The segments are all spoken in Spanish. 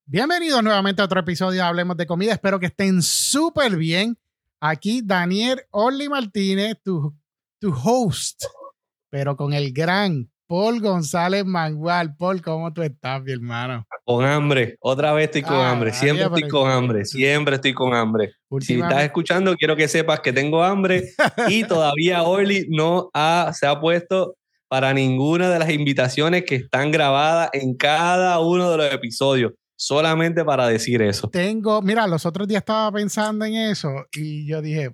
Bienvenidos nuevamente a otro episodio de Hablemos de Comida. Espero que estén súper bien. Aquí Daniel Orly Martínez, tu host, pero con el gran Paul González Mangual. Paul, ¿cómo tú estás, mi hermano? Con hambre, otra vez estoy con hambre, siempre estoy con hambre, siempre estoy con hambre. Si estás escuchando, quiero que sepas que tengo hambre y todavía Orly no se ha puesto para ninguna de las invitaciones que están grabadas en cada uno de los episodios, solamente para decir eso. Mira, los otros días estaba pensando en eso y yo dije,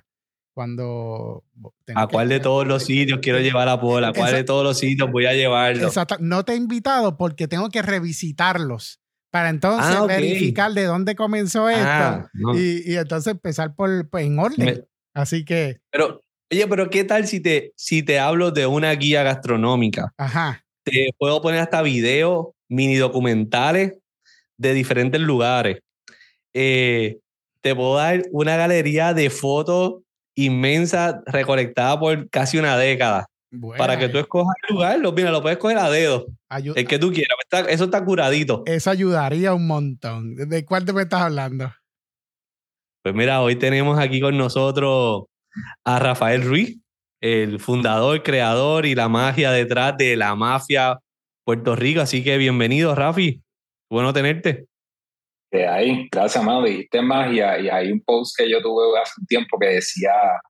¿A cuál de todos los sitios quiero llevar a Paul? ¿A cuál de todos los sitios voy a llevarlo? Exacto. No te he invitado porque tengo que revisitarlos para entonces verificar de dónde comenzó esto y entonces empezar en orden. Así que... Pero ¿qué tal si te hablo de una guía gastronómica? Ajá. Te puedo poner hasta videos, mini documentales de diferentes lugares. Te puedo dar una galería de fotos inmensa recolectada por casi una década. Bueno, para que tú escojas el lugar, lo puedes coger a dedo. El que tú quieras. Eso está curadito. Eso ayudaría un montón. ¿De cuál te me estás hablando? Pues mira, hoy tenemos aquí con nosotros a Rafael Ruiz, el fundador, creador y la magia detrás de La Mafia Puerto Rico. Así que bienvenido, Rafi. Bueno tenerte. Ahí, gracias, mano. Dijiste magia y hay un post que yo tuve hace un tiempo que decía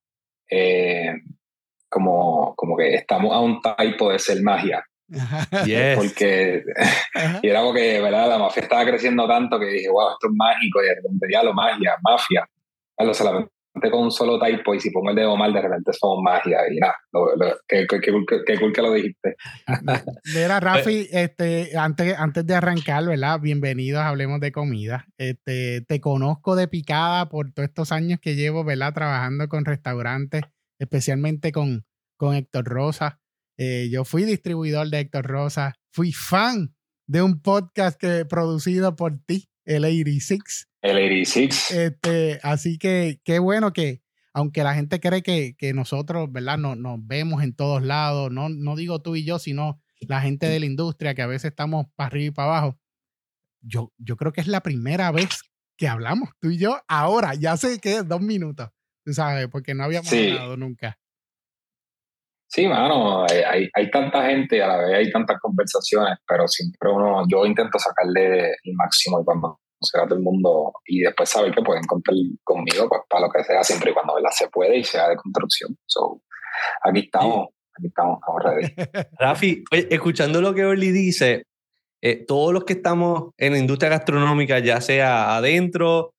como que estamos a un typo de ser magia. Yes. Porque y era porque, ¿verdad? La mafia estaba creciendo tanto que dije, wow, esto es mágico, y de repente ya lo mafia. Claro, solamente con un solo typo, y si pongo el dedo mal, de repente somos magia. Y nada, qué cool que lo dijiste. Mira, Rafi, antes de arrancar, ¿verdad? Bienvenidos a Hablemos de Comida. Te conozco de picada por todos estos años que llevo, ¿verdad? Trabajando con restaurantes, especialmente con Héctor Rosa. Yo fui distribuidor de Héctor Rosa, fui fan de un podcast producido por ti, el 86. El 86. Así que qué bueno que, aunque la gente cree que nosotros, ¿verdad? Nos vemos en todos lados, no digo tú y yo, sino la gente de la industria, que a veces estamos para arriba y para abajo. Yo creo que es la primera vez que hablamos tú y yo ahora, ya sé que es 2 minutos, tú sabes, porque no habíamos hablado nunca. Sí, mano, hay tanta gente y a la vez hay tantas conversaciones, pero siempre yo intento sacarle el máximo y cuando conocer a todo el mundo y después saber que pueden contar conmigo pues, para lo que sea, siempre y cuando, ¿verdad?, se puede y sea de construcción. So, aquí estamos ready. Rafi, escuchando lo que Orly dice, todos los que estamos en la industria gastronómica, ya sea adentro,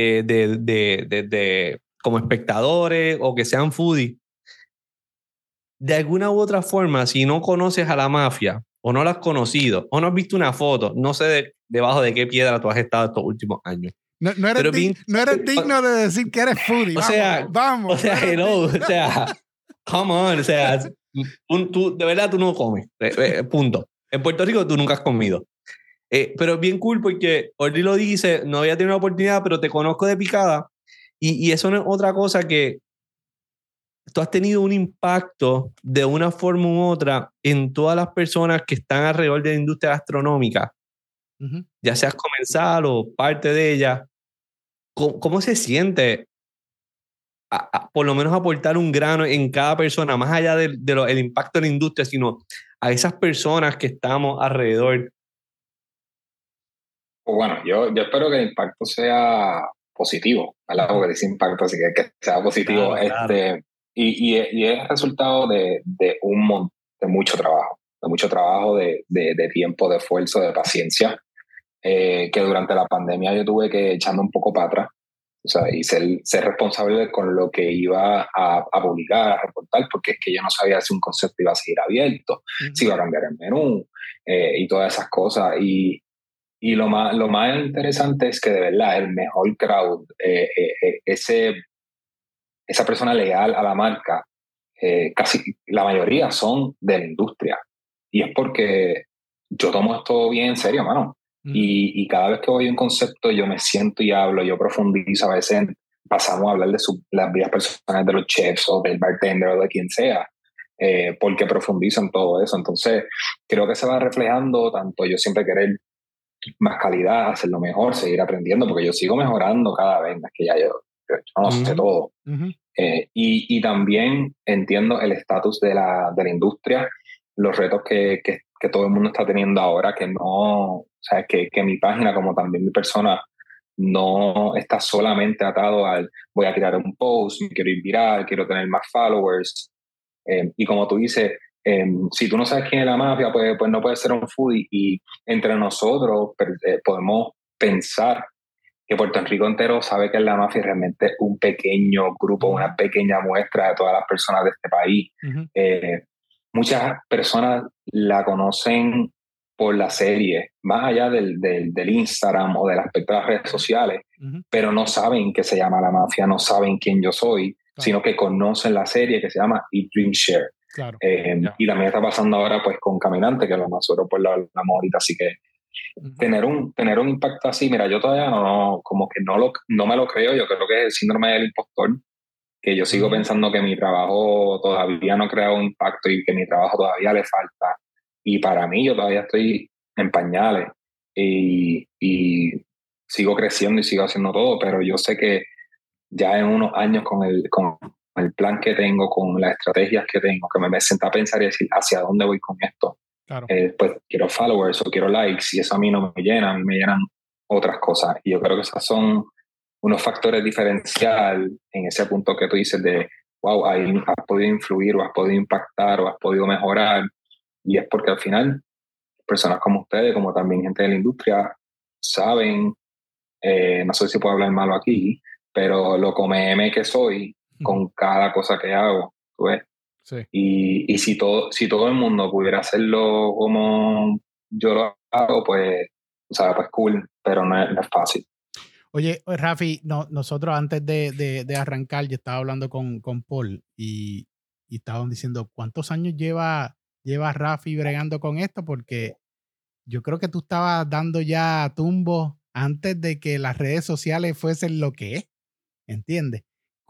como espectadores o que sean foodies, de alguna u otra forma, si no conoces a la mafia o no la has conocido o no has visto una foto, no sé debajo de qué piedra tú has estado estos últimos años. No eres digno de decir que eres foodie. Vamos. O sea, hello, o sea, come on, o sea, de verdad tú no comes, punto. En Puerto Rico tú nunca has comido. Pero es bien cool porque Orly lo dice, no había tenido la oportunidad, pero te conozco de picada y eso no es otra cosa que tú has tenido un impacto de una forma u otra en todas las personas que están alrededor de la industria gastronómica, ya seas comensal o parte de ella. ¿Cómo se siente por lo menos aportar un grano en cada persona, más allá del impacto en la industria, sino a esas personas que estamos alrededor? Pues bueno, yo espero que el impacto sea positivo, ¿verdad? Porque dice impacto, así que sea positivo. Claro. Y es resultado de mucho trabajo, de tiempo, de esfuerzo, de paciencia, que durante la pandemia yo tuve que echarme un poco para atrás, o sea, y ser responsable con lo que iba a publicar, a reportar, porque es que yo no sabía si un concepto iba a seguir abierto, si iba a cambiar el menú, y todas esas cosas. Y lo más interesante es que de verdad el mejor crowd, esa persona leal a la marca, casi la mayoría son de la industria. Y es porque yo tomo esto bien en serio, mano. Y cada vez que voy a un concepto, yo me siento y hablo, yo profundizo. A veces pasamos a hablar de las vidas personales de los chefs o del bartender o de quien sea, porque profundizo en todo eso. Entonces, creo que se va reflejando tanto yo siempre querer más calidad, hacerlo mejor, seguir aprendiendo, porque yo sigo mejorando cada vez, no es que ya yo no sé todo. Y también entiendo el estatus de la industria, los retos que todo el mundo está teniendo ahora, que no, o sea, que mi página, como también mi persona, no está solamente atado al voy a tirar un post, quiero ir viral, quiero tener más followers. Y como tú dices, si tú no sabes quién es la mafia, pues no puedes ser un foodie. Y entre nosotros podemos pensar que Puerto Rico entero sabe que la mafia es realmente un pequeño grupo, una pequeña muestra de todas las personas de este país. Muchas personas la conocen por la serie, más allá del Instagram o del aspecto de las redes sociales, pero no saben que se llama La Mafia, no saben quién yo soy, sino que conocen la serie que se llama Eat, Drink, Share. Y también está pasando ahora pues con Caminante, que lo nosotros pues lo hablamos ahorita, así que tener un impacto así, mira, yo todavía como que no me lo creo, yo creo que es el síndrome del impostor, que yo sigo pensando que mi trabajo todavía no ha creado un impacto y que mi trabajo todavía le falta. Y para mí, yo todavía estoy en pañales y sigo creciendo y sigo haciendo todo, pero yo sé que ya en unos años con el plan que tengo, con las estrategias que tengo, que me senté a pensar y decir hacia dónde voy con esto. Claro. Pues quiero followers o quiero likes y eso a mí no me llena, a mí me llenan otras cosas. Y yo creo que esas son unos factores diferenciales en ese punto que tú dices de, wow, ahí has podido influir o has podido impactar o has podido mejorar. Y es porque al final personas como ustedes, como también gente de la industria, saben, no sé si puedo hablar malo aquí, pero lo come que soy con cada cosa que hago, ¿tú ves? Sí. Y si todo el mundo pudiera hacerlo como yo lo hago, pues, o sea, pues cool, pero no es fácil. Oye, Rafi, nosotros antes de arrancar, yo estaba hablando con Paul y estaban diciendo, ¿cuántos años lleva Rafi bregando con esto? Porque yo creo que tú estabas dando ya tumbos antes de que las redes sociales fuesen lo que es, ¿entiendes?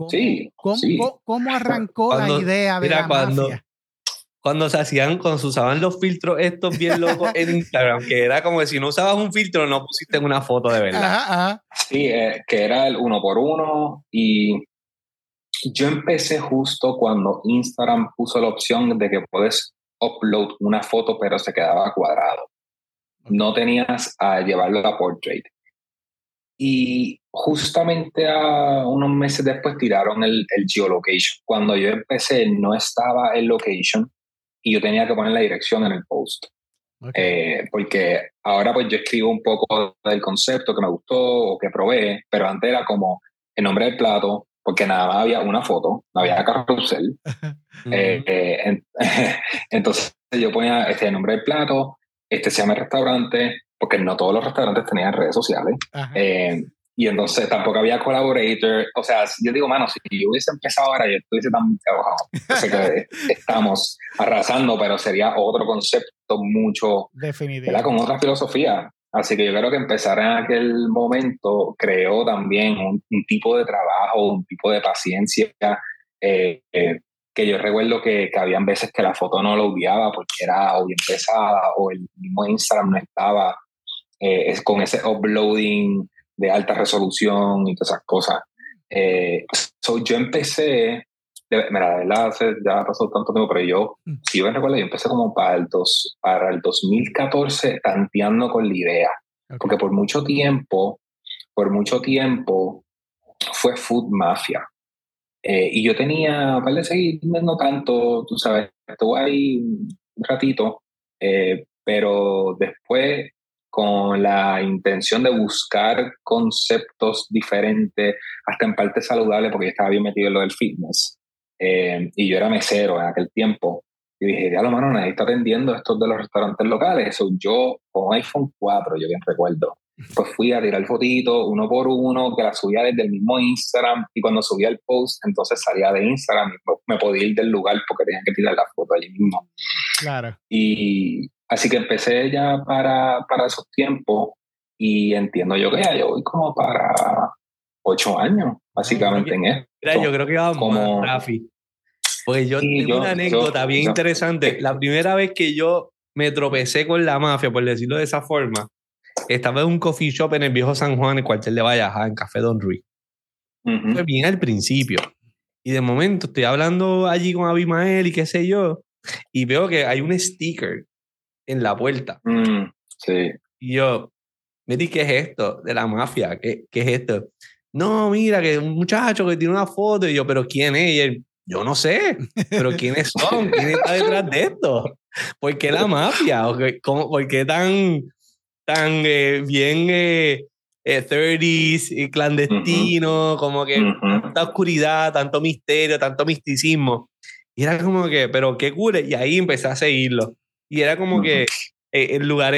¿Cómo arrancó la idea de la mafia? Cuando se usaban los filtros estos bien locos en Instagram, que era como que si no usabas un filtro no pusiste una foto de verdad. Ajá. Sí, que era el 1x1 y yo empecé justo cuando Instagram puso la opción de que puedes upload una foto pero se quedaba cuadrado. Okay. No tenías a llevarlo a portrait. Y justamente a unos meses después tiraron el geolocation. Cuando yo empecé no estaba el location y yo tenía que poner la dirección en el post. Okay. Porque ahora pues yo escribo un poco del concepto que me gustó o que probé, pero antes era como el nombre del plato, porque nada más había una foto, no había carrusel. Entonces yo ponía el nombre del plato, se llama el restaurante, porque no todos los restaurantes tenían redes sociales. Y entonces tampoco había collaborator. O sea, yo digo, mano, si yo hubiese empezado ahora, yo estuviese tan trabajado. Yo sé que estamos arrasando, pero sería otro concepto mucho, ¿verdad? Con otra filosofía. Así que yo creo que empezar en aquel momento creó también un tipo de trabajo, un tipo de paciencia, que yo recuerdo que habían veces que la foto no lo odiaba porque era o bien pesada o el mismo Instagram no estaba con ese uploading de alta resolución y todas esas cosas. Yo empecé, mira, de verdad, ya pasó tanto tiempo, pero yo, si yo me recuerdo, yo empecé como para el 2014 tanteando con la idea. Okay. Porque por mucho tiempo fue Food Mafia. Y yo tenía, para seguir, no tanto, tú sabes, estuve ahí un ratito, pero después con la intención de buscar conceptos diferentes, hasta en parte saludable, porque yo estaba bien metido en lo del fitness. Y yo era mesero en aquel tiempo. Y dije, ya lo mano, nadie está atendiendo estos de los restaurantes locales. Eso yo con iPhone 4, yo bien recuerdo. Pues fui a tirar fotitos uno por uno, que las subía desde el mismo Instagram. Y cuando subía el post, entonces salía de Instagram y me podía ir del lugar porque tenía que tirar la foto allí mismo. Claro. Y así que empecé ya para esos tiempos y entiendo yo que ya yo voy como para 8 años, básicamente en esto. Mira, yo creo que va como Rafi. Pues yo tengo una anécdota bien interesante. La primera vez que yo me tropecé con la mafia, por decirlo de esa forma, estaba en un coffee shop en el viejo San Juan, en el cuartel de Valleja, en Café Don Ruiz. Fue bien al principio. Y de momento estoy hablando allí con Abimael y qué sé yo, y veo que hay un sticker en la puerta. Sí. Y yo, Meti, ¿qué es esto? De la mafia, ¿qué es esto? No, mira, que un muchacho que tiene una foto. Y yo, ¿pero quién es? Y él, yo no sé, pero ¿quiénes son? ¿Quién está detrás de esto? ¿Por qué la mafia? ¿Por qué tan bien 30s y clandestino? Como que tanta oscuridad, tanto misterio, tanto misticismo. Y era como que, pero qué cool. Y ahí empecé a seguirlo. Y era como que el lugar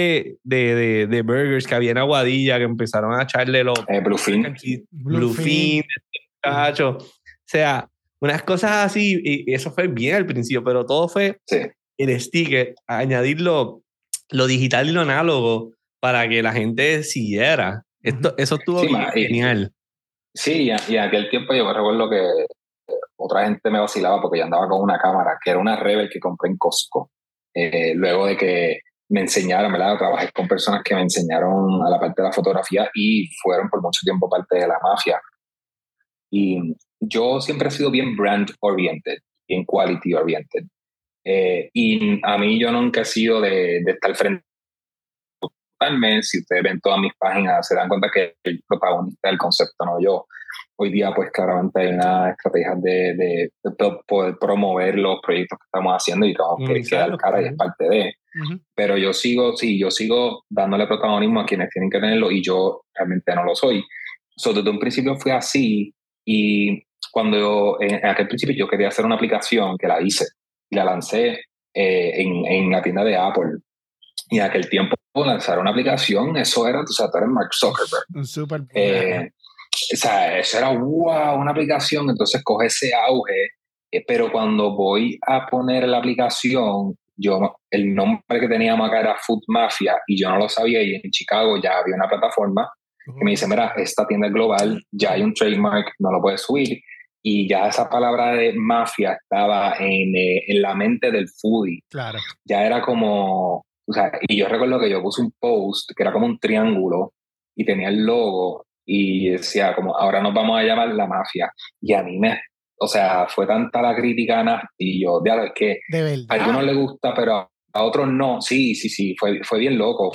de burgers que había en Aguadilla, que empezaron a echarle los Bluefin, cacho. O sea, unas cosas así, y eso fue bien al principio, pero todo fue el sticker, añadir lo digital y lo análogo para que la gente siguiera. Eso estuvo bien genial. Sí, y en aquel tiempo yo me recuerdo que otra gente me vacilaba porque yo andaba con una cámara que era una Rebel que compré en Costco. Luego de que me enseñaron, ¿verdad? Trabajé con personas que me enseñaron a la parte de la fotografía y fueron por mucho tiempo parte de la mafia. Y yo siempre he sido bien brand oriented, bien quality oriented. Y a mí yo nunca he sido de estar frente. Si ustedes ven todas mis páginas, se dan cuenta que el protagonista del concepto no yo. Hoy día, pues claramente hay una estrategia de poder promover los proyectos que estamos haciendo y tenemos que dar cara y es parte de. Pero yo sigo dándole protagonismo a quienes tienen que tenerlo y yo realmente no lo soy. Desde un principio fui así y cuando en aquel principio yo quería hacer una aplicación que la hice y la lancé en la tienda de Apple. Y en aquel tiempo lanzar una aplicación, eso era, tú eres Mark Zuckerberg. Un super. O sea, eso era, wow, una aplicación, entonces coge ese auge. Pero cuando voy a poner la aplicación, el nombre que teníamos acá era Food Mafia y yo no lo sabía y en Chicago ya había una plataforma que me dice, mira, esta tienda es global, ya hay un trademark, no lo puedes subir. Y ya esa palabra de mafia estaba en la mente del foodie. Claro. Ya era como... O sea, y yo recuerdo que yo puse un post que era como un triángulo y tenía el logo y decía como, ahora nos vamos a llamar La Mafia. Y a mí o sea, fue tanta la crítica y yo, es que de verdad, a algunos les gusta, pero a otros no. Sí, fue bien loco.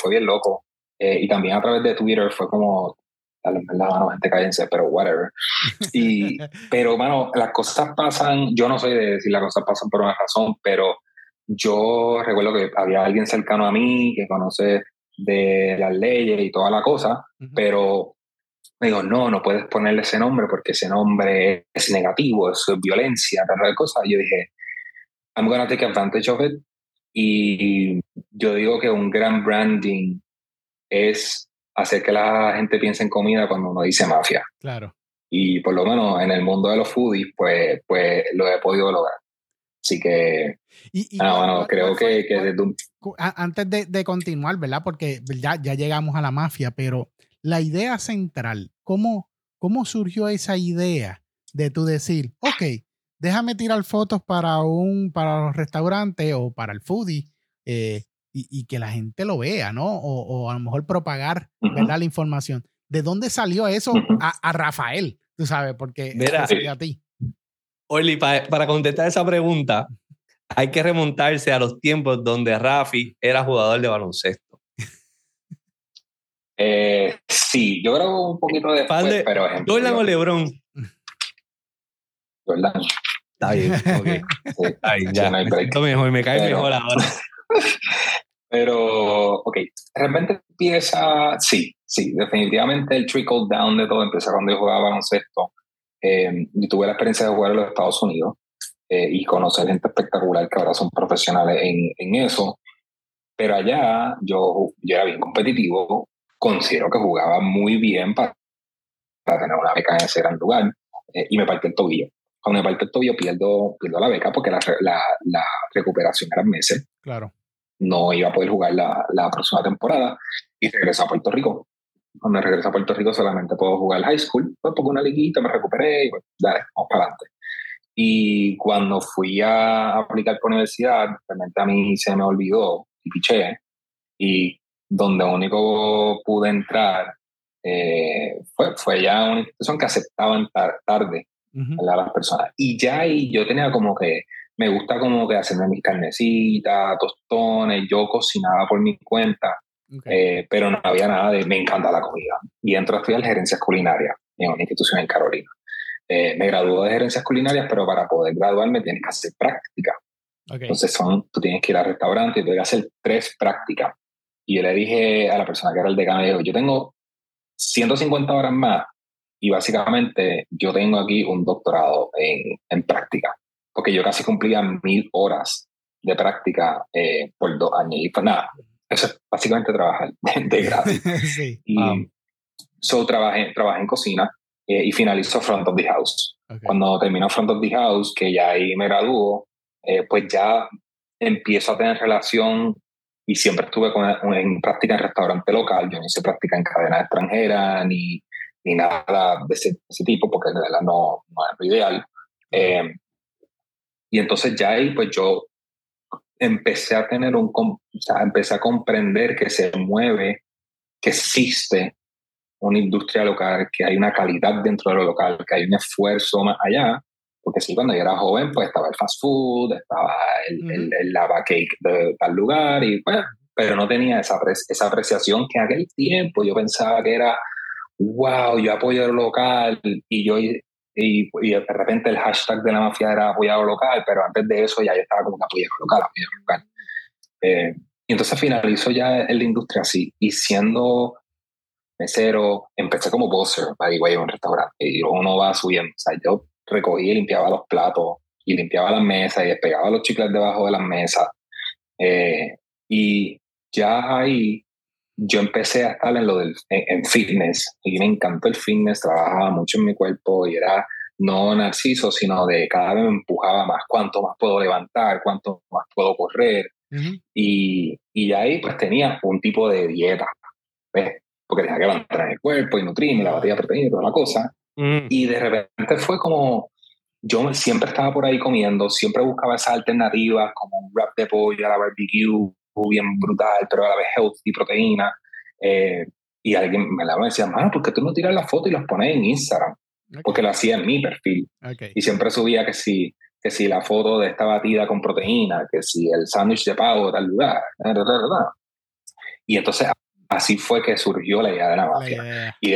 Y también a través de Twitter fue como, dale, mano, gente, cállense, pero whatever. Pero, mano, las cosas pasan, yo no soy de decir las cosas pasan por una razón, pero yo recuerdo que había alguien cercano a mí que conoce de las leyes y toda la cosa, pero me digo, no puedes ponerle ese nombre porque ese nombre es negativo, eso es violencia, tal cosa. Y yo dije, I'm gonna take advantage of it. Y yo digo que un gran branding es hacer que la gente piense en comida cuando uno dice mafia. Claro. Y por lo menos en el mundo de los foodies, pues lo he podido lograr. Así que, creo que desde un... Antes de continuar, ¿verdad? Porque ya llegamos a la mafia, pero la idea central, ¿cómo surgió esa idea de tú decir, ok, déjame tirar fotos para los restaurantes o para el foodie y que la gente lo vea, ¿no? O a lo mejor propagar, ¿verdad? La información. ¿De dónde salió eso a Rafael? Tú sabes, porque salió a ti. Oli, para contestar esa pregunta, hay que remontarse a los tiempos donde Rafi era jugador de baloncesto. Sí, yo creo un poquito después, pero ejemplo. ¿Jordan o LeBron? Jordan. Está bien, ok. Sí, está bien, ya. Sí, me cae mejor ahora. Pero, ok, realmente empieza, sí, definitivamente el trickle down de todo empieza cuando yo jugaba baloncesto. Yo tuve la experiencia de jugar en los Estados Unidos y conocer gente espectacular que ahora son profesionales en eso. Pero allá yo era bien competitivo, considero que jugaba muy bien para tener una beca en ese gran lugar y me partí el tobillo. Cuando me partí el tobillo pierdo la beca porque la recuperación era meses. Claro. No iba a poder jugar la próxima temporada y regresé a Puerto Rico. Cuando regresé a Puerto Rico solamente puedo jugar high school, pues porque una liguita me recuperé y pues, dale, vamos para adelante. Y cuando fui a aplicar por universidad, realmente a mí se me olvidó y piché. Y donde único pude entrar fue ya una institución que aceptaban tarde a las personas. Y ya ahí yo tenía como que, me gusta como que hacerme mis carnecitas, tostones, yo cocinaba por mi cuenta, pero no había nada de, me encanta la comida. Y entro a estudiar gerencias culinarias en una institución en Carolina. Me graduó de gerencias culinarias, pero para poder graduarme tienes que hacer práctica. Entonces tú tienes que ir al restaurante y tienes que hacer 3 prácticas. Y yo le dije a la persona que era el decano, le digo, yo tengo 150 horas más y básicamente yo tengo aquí un doctorado en práctica, porque yo casi cumplía 1000 horas de práctica por 2 años. Y pues nada, eso es básicamente trabajar de gratis. Sí. Y trabajé en cocina y finalizó Front of the House. Cuando terminó Front of the House, que ya ahí me graduó, pues ya empiezo a tener relación y siempre estuve en práctica en restaurante local. Yo no hice práctica en cadena extranjera ni nada de ese tipo, porque de verdad no es lo ideal. Y entonces ya ahí pues yo empecé a tener empecé a comprender que se mueve, que existe una industria local, que hay una calidad dentro de lo local, que hay un esfuerzo más allá. Porque sí, cuando yo era joven, pues estaba el fast food, estaba el lava cake de tal lugar, y pues, pero no tenía esa apreciación que en aquel tiempo yo pensaba que era, wow, yo apoyo lo local, y de repente el hashtag de la mafia era apoyado local, pero antes de eso ya yo estaba como que apoyado local. Y entonces finalizó ya en la industria así, y siendo mesero, empecé como buzzer, by the way, en un restaurante, y uno va subiendo. O sea, yo recogía y limpiaba los platos, y limpiaba las mesas, y despegaba los chicles debajo de las mesas. Y ya ahí yo empecé a estar en fitness, y me encantó el fitness, trabajaba mucho en mi cuerpo, y era no narciso, sino de cada vez me empujaba más, cuánto más puedo levantar, cuánto más puedo correr. Y ahí pues tenía un tipo de dieta, ¿ves? Porque tenía que levantar el cuerpo y nutrirme, la batida de proteína y toda la cosa. Y de repente fue como, yo siempre estaba por ahí comiendo, siempre buscaba esas alternativas como un wrap de pollo a la barbecue, bien brutal, pero a la vez healthy, proteína. Y alguien me decía, mano, ¿por qué tú no tiras la foto y las pones en Instagram? Porque lo hacía en mi perfil. Y siempre subía que si la foto de esta batida con proteína, que si el sándwich de pavo de tal lugar. Y entonces así fue que surgió la idea de la mafia. Y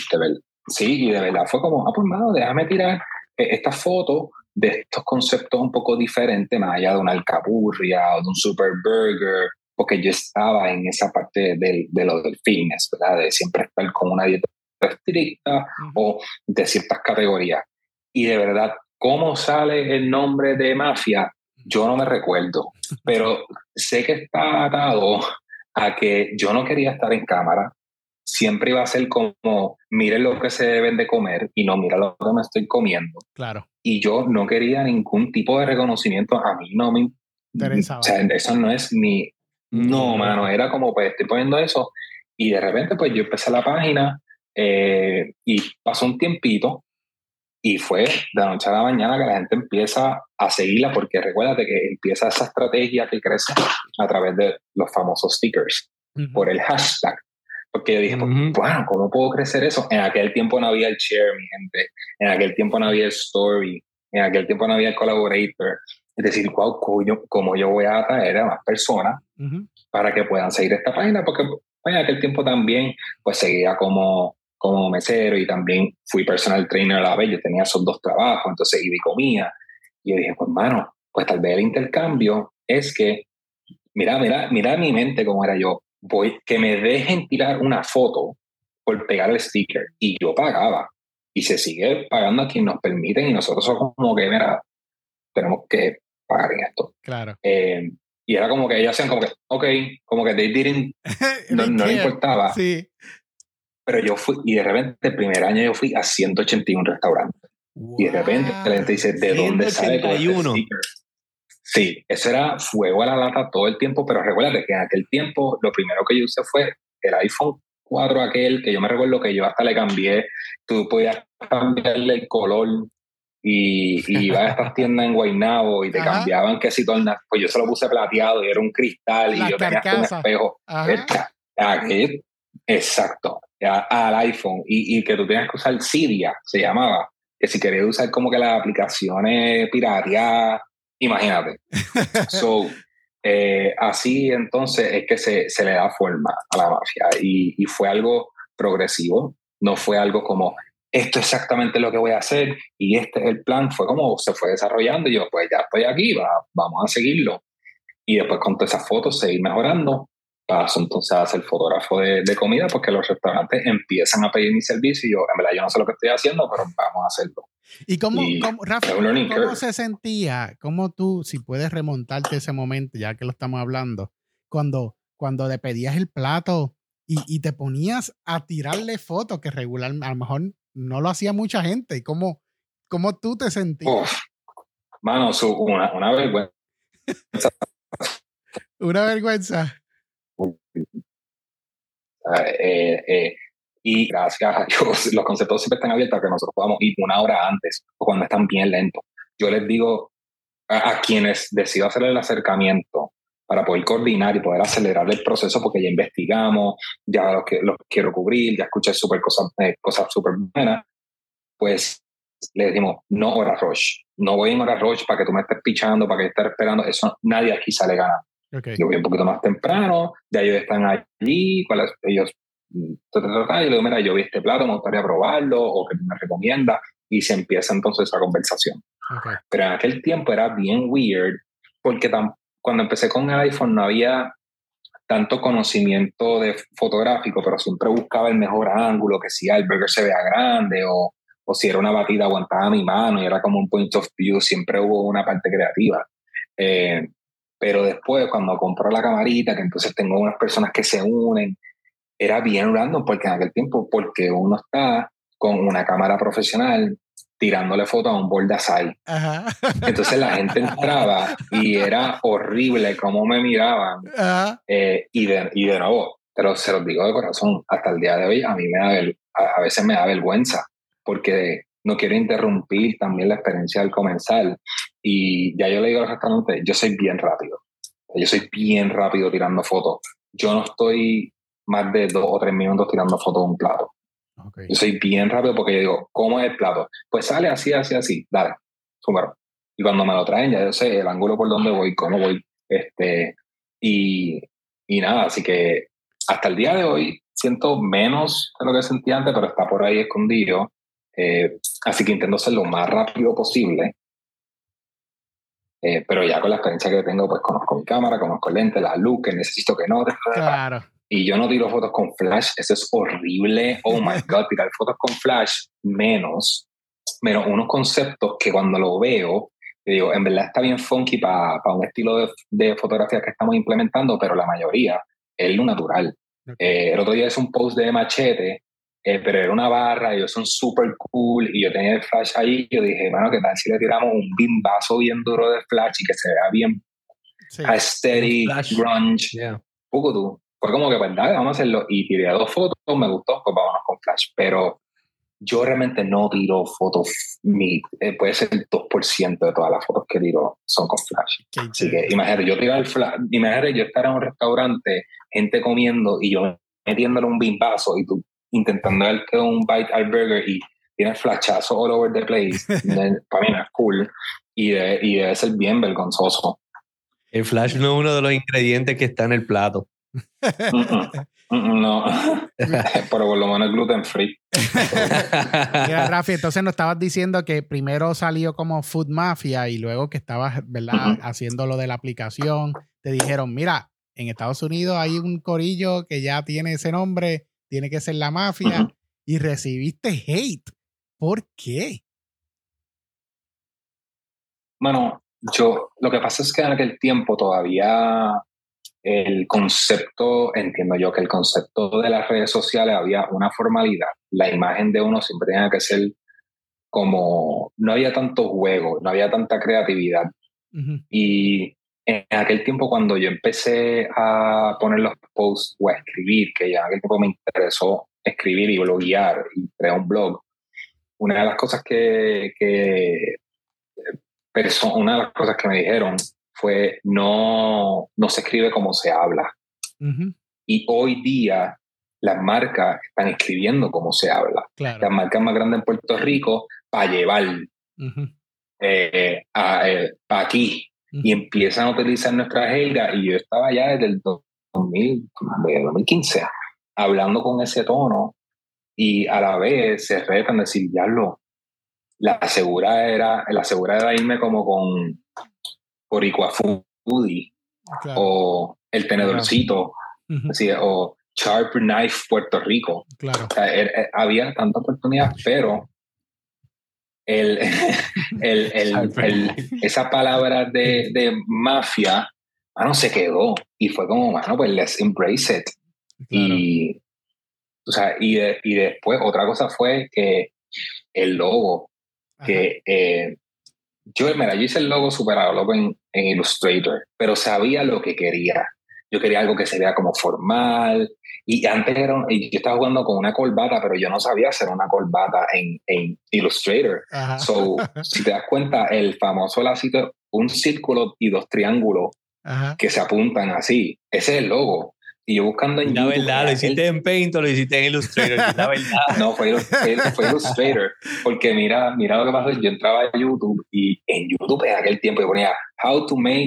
de verdad fue como, pues mano, déjame tirar estas fotos de estos conceptos un poco diferentes, más allá de una alcapurria o de un super burger, porque yo estaba en esa parte de lo del fitness, ¿verdad? De siempre estar con una dieta estricta o de ciertas categorías. Y de verdad, ¿cómo sale el nombre de mafia? Yo no me recuerdo, pero sé que está atado a que yo no quería estar en cámara, siempre iba a ser como, miren lo que se deben de comer y no mira lo que me estoy comiendo. Claro. Y yo no quería ningún tipo de reconocimiento, a mí no me interesaba. O sea, eso no es mi... No, mano, era como, pues estoy poniendo eso y de repente pues yo empecé la página y pasó un tiempito y fue de la noche a la mañana que la gente empieza a seguirla, porque recuérdate que empieza esa estrategia que crece a través de los famosos stickers, por el hashtag. Porque yo dije, bueno, ¿cómo puedo crecer eso? En aquel tiempo no había el share, mi gente. En aquel tiempo no había el story. En aquel tiempo no había el collaborator. Es decir, wow, ¿cómo yo voy a atraer a más personas para que puedan seguir esta página? Porque en aquel tiempo también pues seguía como mesero y también fui personal trainer a la vez. Yo tenía esos 2 trabajos, entonces iba y comía. Y yo dije, pues mano, pues tal vez el intercambio es que, mira mi mente cómo era yo. Que me dejen tirar una foto por pegar el sticker y yo pagaba. Y se sigue pagando a quien nos permiten y nosotros somos como que, mira, tenemos que pagar en esto. Claro. Y era como que ellos hacían como que, ok, como que they didn't, no le importaba. Sí. Pero yo fui, y de repente el primer año yo fui a 181 restaurantes. Wow. Y de repente la gente dice, ¿de dónde sale todo este sticker? Sí, eso era fuego a la lata todo el tiempo, pero recuérdate que en aquel tiempo lo primero que yo usé fue el iPhone 4 aquel, que yo me recuerdo que yo hasta le cambié, tú podías cambiarle el color y ibas a estas tiendas en Guaynabo y te cambiaban que si todo pues yo se lo puse plateado y era un cristal y yo tenía hasta un espejo. Exacto, al iPhone, y que tú tienes que usar Cydia, se llamaba, que si querías usar como que las aplicaciones pirateadas, imagínate. So, así entonces es que se le da forma a la mafia, y fue algo progresivo, no fue algo como esto es exactamente lo que voy a hacer y este es el plan, fue como se fue desarrollando y yo pues ya estoy aquí, vamos a seguirlo. Y después con todas esas fotos seguir mejorando. Paso entonces a ser fotógrafo de comida porque los restaurantes empiezan a pedir mi servicio y yo, en verdad, yo no sé lo que estoy haciendo, pero vamos a hacerlo. ¿Y Rafa, cómo se sentía? ¿Cómo tú, si puedes remontarte ese momento, ya que lo estamos hablando, cuando le pedías el plato y te ponías a tirarle fotos que regularmente, a lo mejor no lo hacía mucha gente? ¿Cómo tú te sentías? Mano, una vergüenza. Una vergüenza. Y gracias a Dios, los conceptos siempre están abiertos a que nosotros podamos ir una hora antes o cuando están bien lentos. Yo les digo a quienes decido hacer el acercamiento para poder coordinar y poder acelerar el proceso, porque ya investigamos, ya los quiero cubrir, ya escuché cosas súper buenas, pues le decimos, no hora rush. No voy en hora rush para que tú me estés pichando, para que estés esperando. Eso nadie aquí sale ganando. Okay. Yo voy un poquito más temprano, ya ellos están allí, ellos y le digo, mira, yo vi este plato, me gustaría probarlo, o que me recomienda, y se empieza entonces esa conversación. Okay. Pero en aquel tiempo era bien weird, porque cuando empecé con el iPhone no había tanto conocimiento de fotográfico, pero siempre buscaba el mejor ángulo, que si el burger se vea grande, o si era una batida aguantada a mi mano y era como un point of view, siempre hubo una parte creativa. Pero después, cuando compro la camarita, que entonces tengo unas personas que se unen, era bien random, porque en aquel tiempo, porque uno está con una cámara profesional tirándole fotos a un bol de açaí. Ajá. Entonces la gente entraba y era horrible cómo me miraban. Y de nuevo, pero se los digo de corazón, hasta el día de hoy a mí a veces me da vergüenza, porque no quiero interrumpir también la experiencia del comensal. Y ya yo le digo a los restaurantes, yo soy bien rápido tirando fotos. Yo no estoy más de 2 o 3 minutos tirando fotos de un plato. Okay. Yo soy bien rápido porque yo digo, ¿cómo es el plato? Pues sale así, dale, súmero. Y cuando me lo traen ya yo sé el ángulo por donde voy, cómo voy. Y nada, así que hasta el día de hoy siento menos de lo que sentía antes, pero está por ahí escondido. Así que intento ser lo más rápido posible. Pero ya con la experiencia que tengo, pues conozco mi cámara, conozco el lente, la luz que necesito que no. Claro. Y yo no tiro fotos con flash, eso es horrible. Oh my God, tirar fotos con flash, menos unos conceptos que cuando lo veo, digo, en verdad está bien funky para un estilo de fotografía que estamos implementando, pero la mayoría es lo natural. Okay. El otro día hice un post de Machete, pero era una barra, ellos son súper cool, y yo tenía el flash ahí, y yo dije, bueno, ¿qué tal si le tiramos un bimbazo bien duro de flash y que se vea bien aesthetic, grunge? Yeah. Poco tú. Fue como que, pues dale, vamos a hacerlo. Y tiré 2 fotos, me gustó, pues vámonos con flash. Pero yo realmente no tiro fotos, puede ser el 2% de todas las fotos que tiro son con flash. Así que imagínate, yo tirar el flash, imagínate yo estar en un restaurante, gente comiendo y yo metiéndole un bimbazo y tú intentando darte un bite al burger y tienes flashazo all over the place. Para mí no es cool y debe ser bien vergonzoso. El flash no es uno de los ingredientes que está en el plato. No, pero por lo menos gluten free. Mira, Rafi, entonces nos estabas diciendo que primero salió como Food Mafia y luego que estabas, ¿verdad? Haciendo lo de la aplicación, te dijeron, mira, en Estados Unidos hay un corillo que ya tiene ese nombre, tiene que ser la mafia, y recibiste hate. ¿Por qué? Bueno, lo que pasa es que en aquel tiempo todavía entiendo yo que el concepto de las redes sociales había una formalidad. La imagen de uno siempre tenía que ser como, no había tanto juego, no había tanta creatividad. Y en aquel tiempo cuando yo empecé a poner los posts o a escribir, que ya en aquel tiempo me interesó escribir y bloguear y crear un blog, una de las cosas una de las cosas que me dijeron fue no se escribe como se habla. Y hoy día las marcas están escribiendo cómo se habla. Claro. Las marcas más grandes en Puerto Rico para llevar para aquí. Y empiezan a utilizar nuestra jerga. Y yo estaba ya desde el 2015 hablando con ese tono, y a la vez se retan a decir, diablo, la segura era irme como con Boricua Foodie, claro, o el tenedorcito, así, o Sharp Knife Puerto Rico. Claro. O sea, había tanta oportunidad, pero esa palabra de mafia, se quedó. Y fue como, pues let's embrace it. Claro. Y después otra cosa fue que el logo, que yo hice el logo superado logo en Illustrator, pero sabía lo que quería. Yo quería algo que se vea como formal, y antes yo estaba jugando con una corbata, pero yo no sabía hacer una corbata en Illustrator. So, si te das cuenta, el famoso lacito, un círculo y 2 triángulos que se apuntan así, ese es el logo. Y yo buscando en YouTube. La verdad, ¿lo hiciste en Paint o lo hiciste en Illustrator? La verdad. No, fue Illustrator. Porque mira lo que pasó. Yo entraba a YouTube, y en YouTube en aquel tiempo yo ponía How to make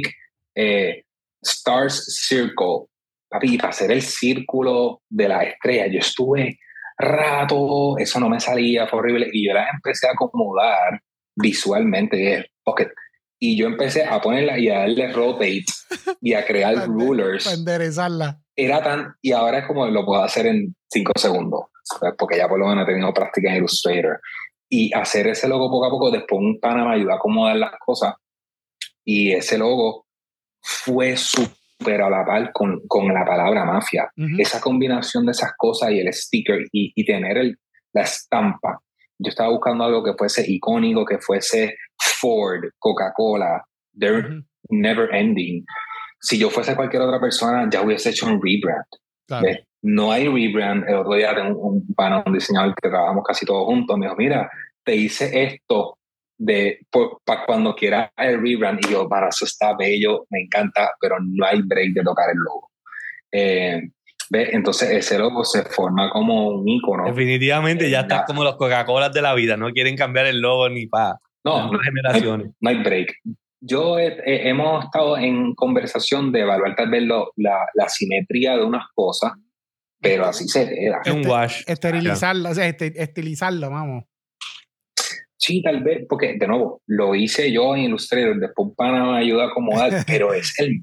Stars Circle. Papi, para hacer el círculo de la estrella, yo estuve rato, eso no me salía, fue horrible. Y yo las empecé a acomodar visualmente. Y yo empecé a ponerla y a darle rotate y a crear rulers. Para enderezarla. Y ahora es como lo puedo hacer en 5 segundos, porque ya por lo menos he tenido práctica en Illustrator. Y hacer ese logo poco a poco, después un pana me ayudó a acomodar las cosas, y ese logo fue súper a la par con la palabra mafia. Esa combinación de esas cosas y el sticker y tener la estampa. Yo estaba buscando algo que fuese icónico, que fuese Ford, Coca-Cola, they're never ending. Si yo fuese cualquier otra persona, ya hubiese hecho un rebrand. Claro. No hay rebrand. El otro día tengo un diseñador que trabajamos casi todos juntos. Me dijo, mira, te hice esto para cuando quieras el rebrand. Y yo, para eso está bello, me encanta, pero no hay break de tocar el logo. Entonces ese logo se forma como un ícono. Definitivamente ya estás como los Coca-Cola de la vida. No quieren cambiar el logo ni para generaciones. No hay break. Yo hemos estado en conversación de evaluar tal vez la simetría de unas cosas, pero así se queda. Es un wash. Esterilizarlo, o sea, estilizarlo, vamos. Sí, tal vez, porque de nuevo, lo hice yo en Illustrator, después un pana me ayuda a acomodar, pero es el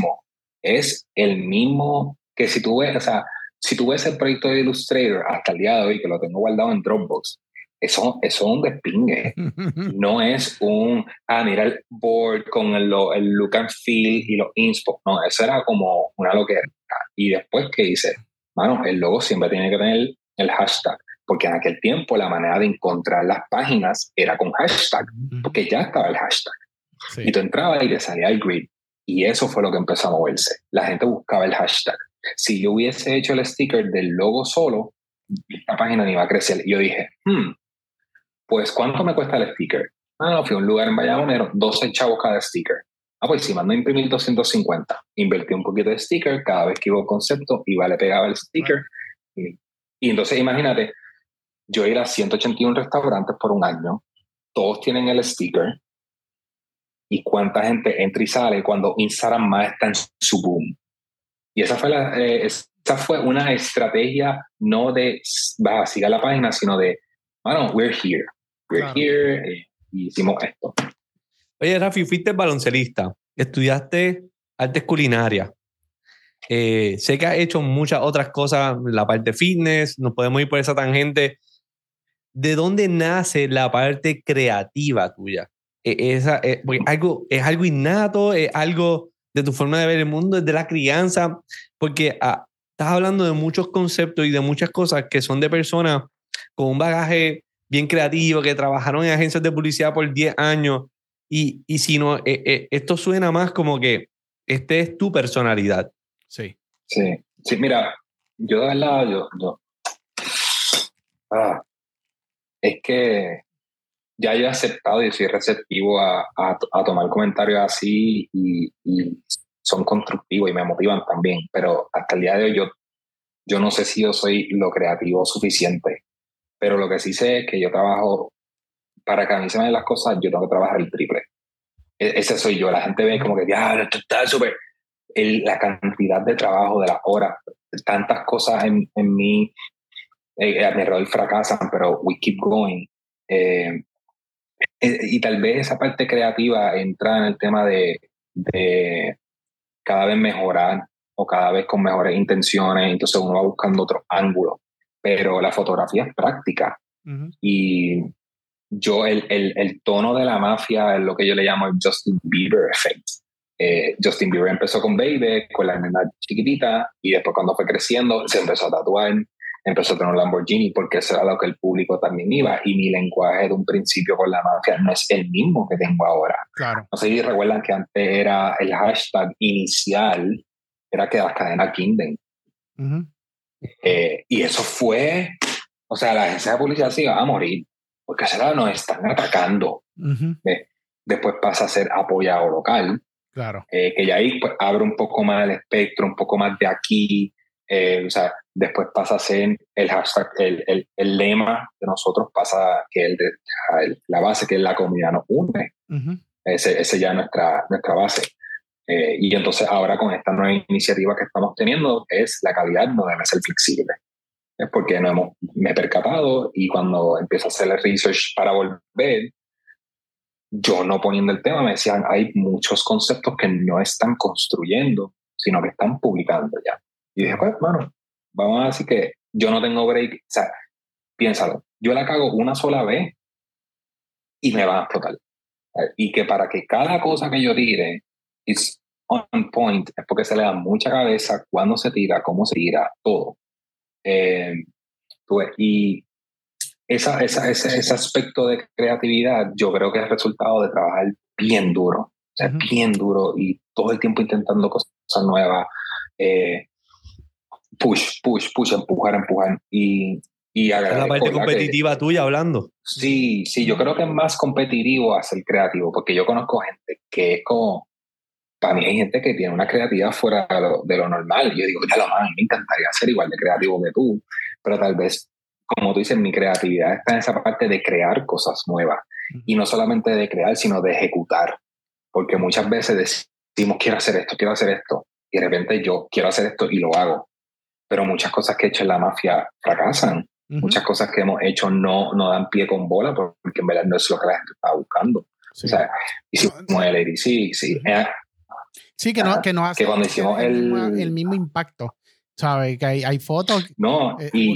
mismo que si tú ves el proyecto de Illustrator hasta el día de hoy, que lo tengo guardado en Dropbox, eso es un despingue. No es mira el board con el look and feel y los inspo. No, eso era como una loquera. Y después, ¿qué hice? El logo siempre tiene que tener el hashtag, porque en aquel tiempo la manera de encontrar las páginas era con hashtag, porque ya estaba el hashtag. Sí. Y tú entrabas y te salía el grid. Y eso fue lo que empezó a moverse. La gente buscaba el hashtag. Si yo hubiese hecho el sticker del logo solo, esta página ni iba a crecer. Y yo dije, pues ¿cuánto me cuesta el sticker? Fui a un lugar en Bayamón, 12 chavos cada sticker. Pues si mando a imprimir 250, invertí un poquito de sticker, cada vez que iba a concepto, iba, le pegaba el sticker. Y entonces imagínate, yo ir a 181 restaurantes por un año, todos tienen el sticker, y cuánta gente entra y sale cuando Instagram más está en su boom. Y esa fue una estrategia no de siga la página, sino de, we're here. We're here, y hicimos esto. Oye, Rafi, fuiste baloncelista, estudiaste artes culinarias. Sé que has hecho muchas otras cosas, la parte fitness, nos podemos ir por esa tangente. ¿De dónde nace la parte creativa tuya? ¿Es algo innato? ¿Es algo de tu forma de ver el mundo? ¿Es de la crianza? Porque estás hablando de muchos conceptos y de muchas cosas que son de personas con un bagaje bien creativo, que trabajaron en agencias de publicidad por 10 años. Y si no, esto suena más como que esta es tu personalidad. Sí. Sí, mira, yo de verdad, es que ya yo he aceptado y soy receptivo a tomar comentarios así, y son constructivos y me motivan también, pero hasta el día de hoy yo yo no sé si yo soy lo creativo suficiente, pero lo que sí sé es que yo trabajo, para que a mí se me den las cosas, yo tengo que trabajar el triple. Ese soy yo. La gente ve como que, ya, esto está súper. La cantidad de trabajo, de las horas, tantas cosas en mí, a mi alrededor fracasan, pero we keep going. Y tal vez esa parte creativa entra en el tema de cada vez mejorar o cada vez con mejores intenciones, entonces uno va buscando otros ángulos, pero la fotografía es práctica. Y yo el tono de la mafia es lo que yo le llamo el Justin Bieber effect. Justin Bieber empezó con Baby, con la nena chiquitita, y después cuando fue creciendo se empezó a tatuar, empezó a tener un Lamborghini porque eso era lo que el público también iba, y mi lenguaje de un principio con la mafia no es el mismo que tengo ahora. Claro. No sé si recuerdan que antes era el hashtag inicial, era que las cadenas Kingdom. Y eso fue, o sea, la agencia de publicidad se iba a morir, porque será nos están atacando. Después pasa a ser apoyado local. Claro. Que ya ahí pues, abre un poco más el espectro, un poco más de aquí. O sea, después pasa a ser el hashtag, el lema de nosotros pasa que la base, que es la comunidad nos une. Ese ya es nuestra base. Y entonces ahora con esta nueva iniciativa que estamos teniendo es la calidad no debe ser flexible. Es porque me he percatado, y cuando empiezo a hacer el research para volver, yo no poniendo el tema, me decían, hay muchos conceptos que no están construyendo, sino que están publicando ya. Y dije, pues, bueno, vamos a decir que yo no tengo break. O sea, piénsalo, yo la cago una sola vez y me van a explotar. Y que para que cada cosa que yo tire is on point, es porque se le da mucha cabeza cuándo se tira, cómo se tira, todo. Y ese aspecto de creatividad yo creo que es el resultado de trabajar bien duro, o sea, bien duro, y todo el tiempo intentando cosas nuevas, push, empujar, y la parte competitiva tuya hablando. Sí, yo creo que es más competitivo a ser creativo, porque yo conozco gente que es como, para mí hay gente que tiene una creatividad fuera de lo normal, y yo digo, ya lo más, me encantaría ser igual de creativo que tú, pero tal vez, como tú dices, mi creatividad está en esa parte de crear cosas nuevas. Y no solamente de crear, sino de ejecutar. Porque muchas veces decimos, quiero hacer esto. Y de repente yo quiero hacer esto y lo hago. Pero muchas cosas que he hecho en la mafia fracasan. Muchas cosas que hemos hecho no dan pie con bola, porque en verdad no es lo que la gente estaba buscando. Sí. O sea, hicimos el ADC, sí. Sí, que no hace que cuando hicimos el mismo impacto. ¿Sabes? Que hay fotos. No,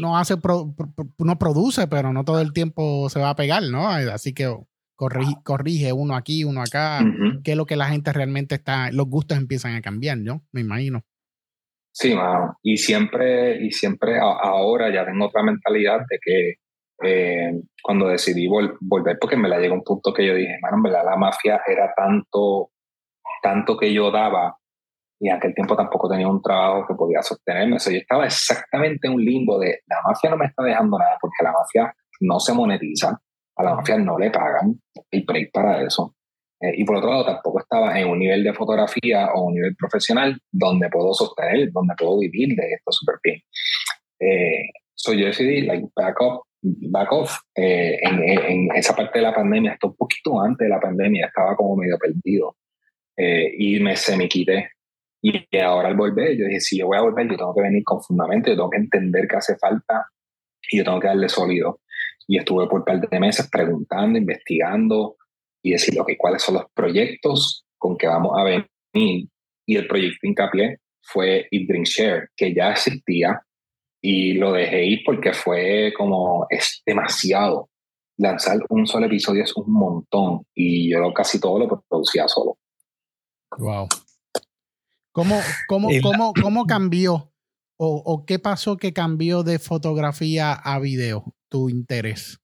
uno produce, pero no todo el tiempo se va a pegar, ¿no? Así que corrige uno aquí, uno acá. Que es lo que la gente realmente los gustos empiezan a cambiar, ¿no? Me imagino. Sí, mano. Y siempre ahora ya tengo otra mentalidad de que cuando decidí volver, porque me la llegó un punto que yo dije, mano, en verdad la mafia era tanto que yo daba, y en aquel tiempo tampoco tenía un trabajo que podía sostenerme. O sea, yo estaba exactamente en un limbo de la mafia no me está dejando nada, porque la mafia no se monetiza, a la mafia no le pagan el break para eso. Y por otro lado, tampoco estaba en un nivel de fotografía o un nivel profesional donde puedo sostener, donde puedo vivir de esto súper bien. Yo decidí back off en esa parte de la pandemia, hasta un poquito antes de la pandemia, estaba como medio perdido. Y me quité. Y ahora al volver, yo dije, si yo voy a volver, yo tengo que venir con fundamento, yo tengo que entender qué hace falta y yo tengo que darle sólido. Y estuve por un par de meses preguntando, investigando y decir, ok, ¿cuáles son los proyectos con que vamos a venir? Y el proyecto hincapié fue Eat, Drink, Share, que ya existía, y lo dejé ir porque fue como, es demasiado. Lanzar un solo episodio es un montón, y yo casi todo lo producía solo. Wow. ¿Cómo cambió o qué pasó que cambió de fotografía a video tu interés?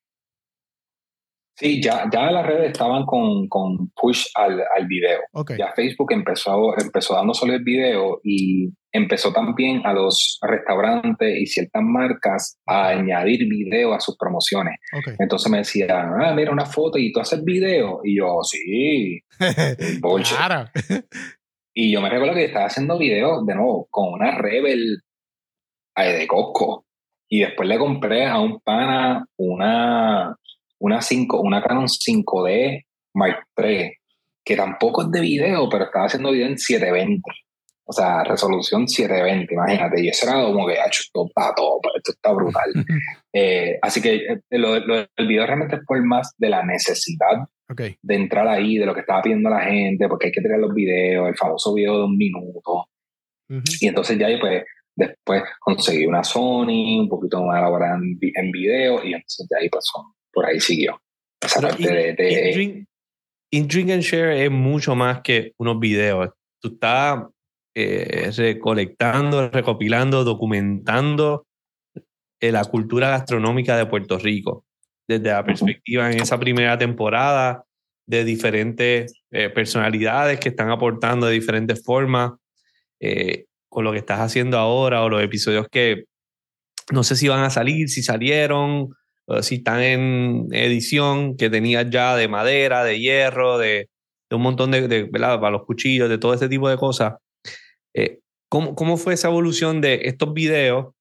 Sí, ya las redes estaban con push al video. Okay. Ya Facebook empezó dando solo el video, y empezó también a los restaurantes y ciertas marcas a añadir video a sus promociones. Okay. Entonces me decían, mira una foto y tú haces video. Y yo, sí. Claro. Y yo me recuerdo que estaba haciendo videos de nuevo con una Rebel de Costco. Y después le compré a un pana una Canon 5D Mark III, que tampoco es de video, pero estaba haciendo video en 720. O sea, resolución 720, imagínate. Y eso era como que, esto está todo, esto está brutal. Así que el video realmente fue más de la necesidad de entrar ahí, de lo que estaba pidiendo la gente, porque hay que tirar los videos, el famoso video de 1 minuto. Y entonces ya pues después conseguí una Sony, un poquito más elaborada en video, y entonces ya ahí pues por ahí siguió. Esa parte Drink and Share es mucho más que unos videos. Tú estás recolectando, recopilando, documentando la cultura gastronómica de Puerto Rico desde la perspectiva en esa primera temporada de diferentes personalidades que están aportando de diferentes formas con lo que estás haciendo ahora o los episodios que no sé si van a salir, si salieron, si están en edición, que tenías ya de madera, de hierro, de un montón de ¿verdad? Para los cuchillos, de todo este tipo de cosas. ¿Cómo fue esa evolución de estos videos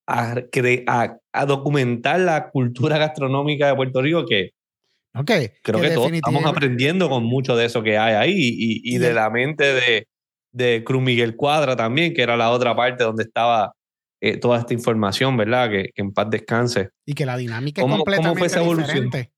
a documentar la cultura gastronómica de Puerto Rico que creo que todos estamos aprendiendo con mucho de eso que hay ahí y de la mente de Cruz Miguel Cuadra también, que era la otra parte donde estaba toda esta información, ¿verdad? Que en paz descanse. Y que la dinámica es completamente ¿cómo fue esa evolución? diferente.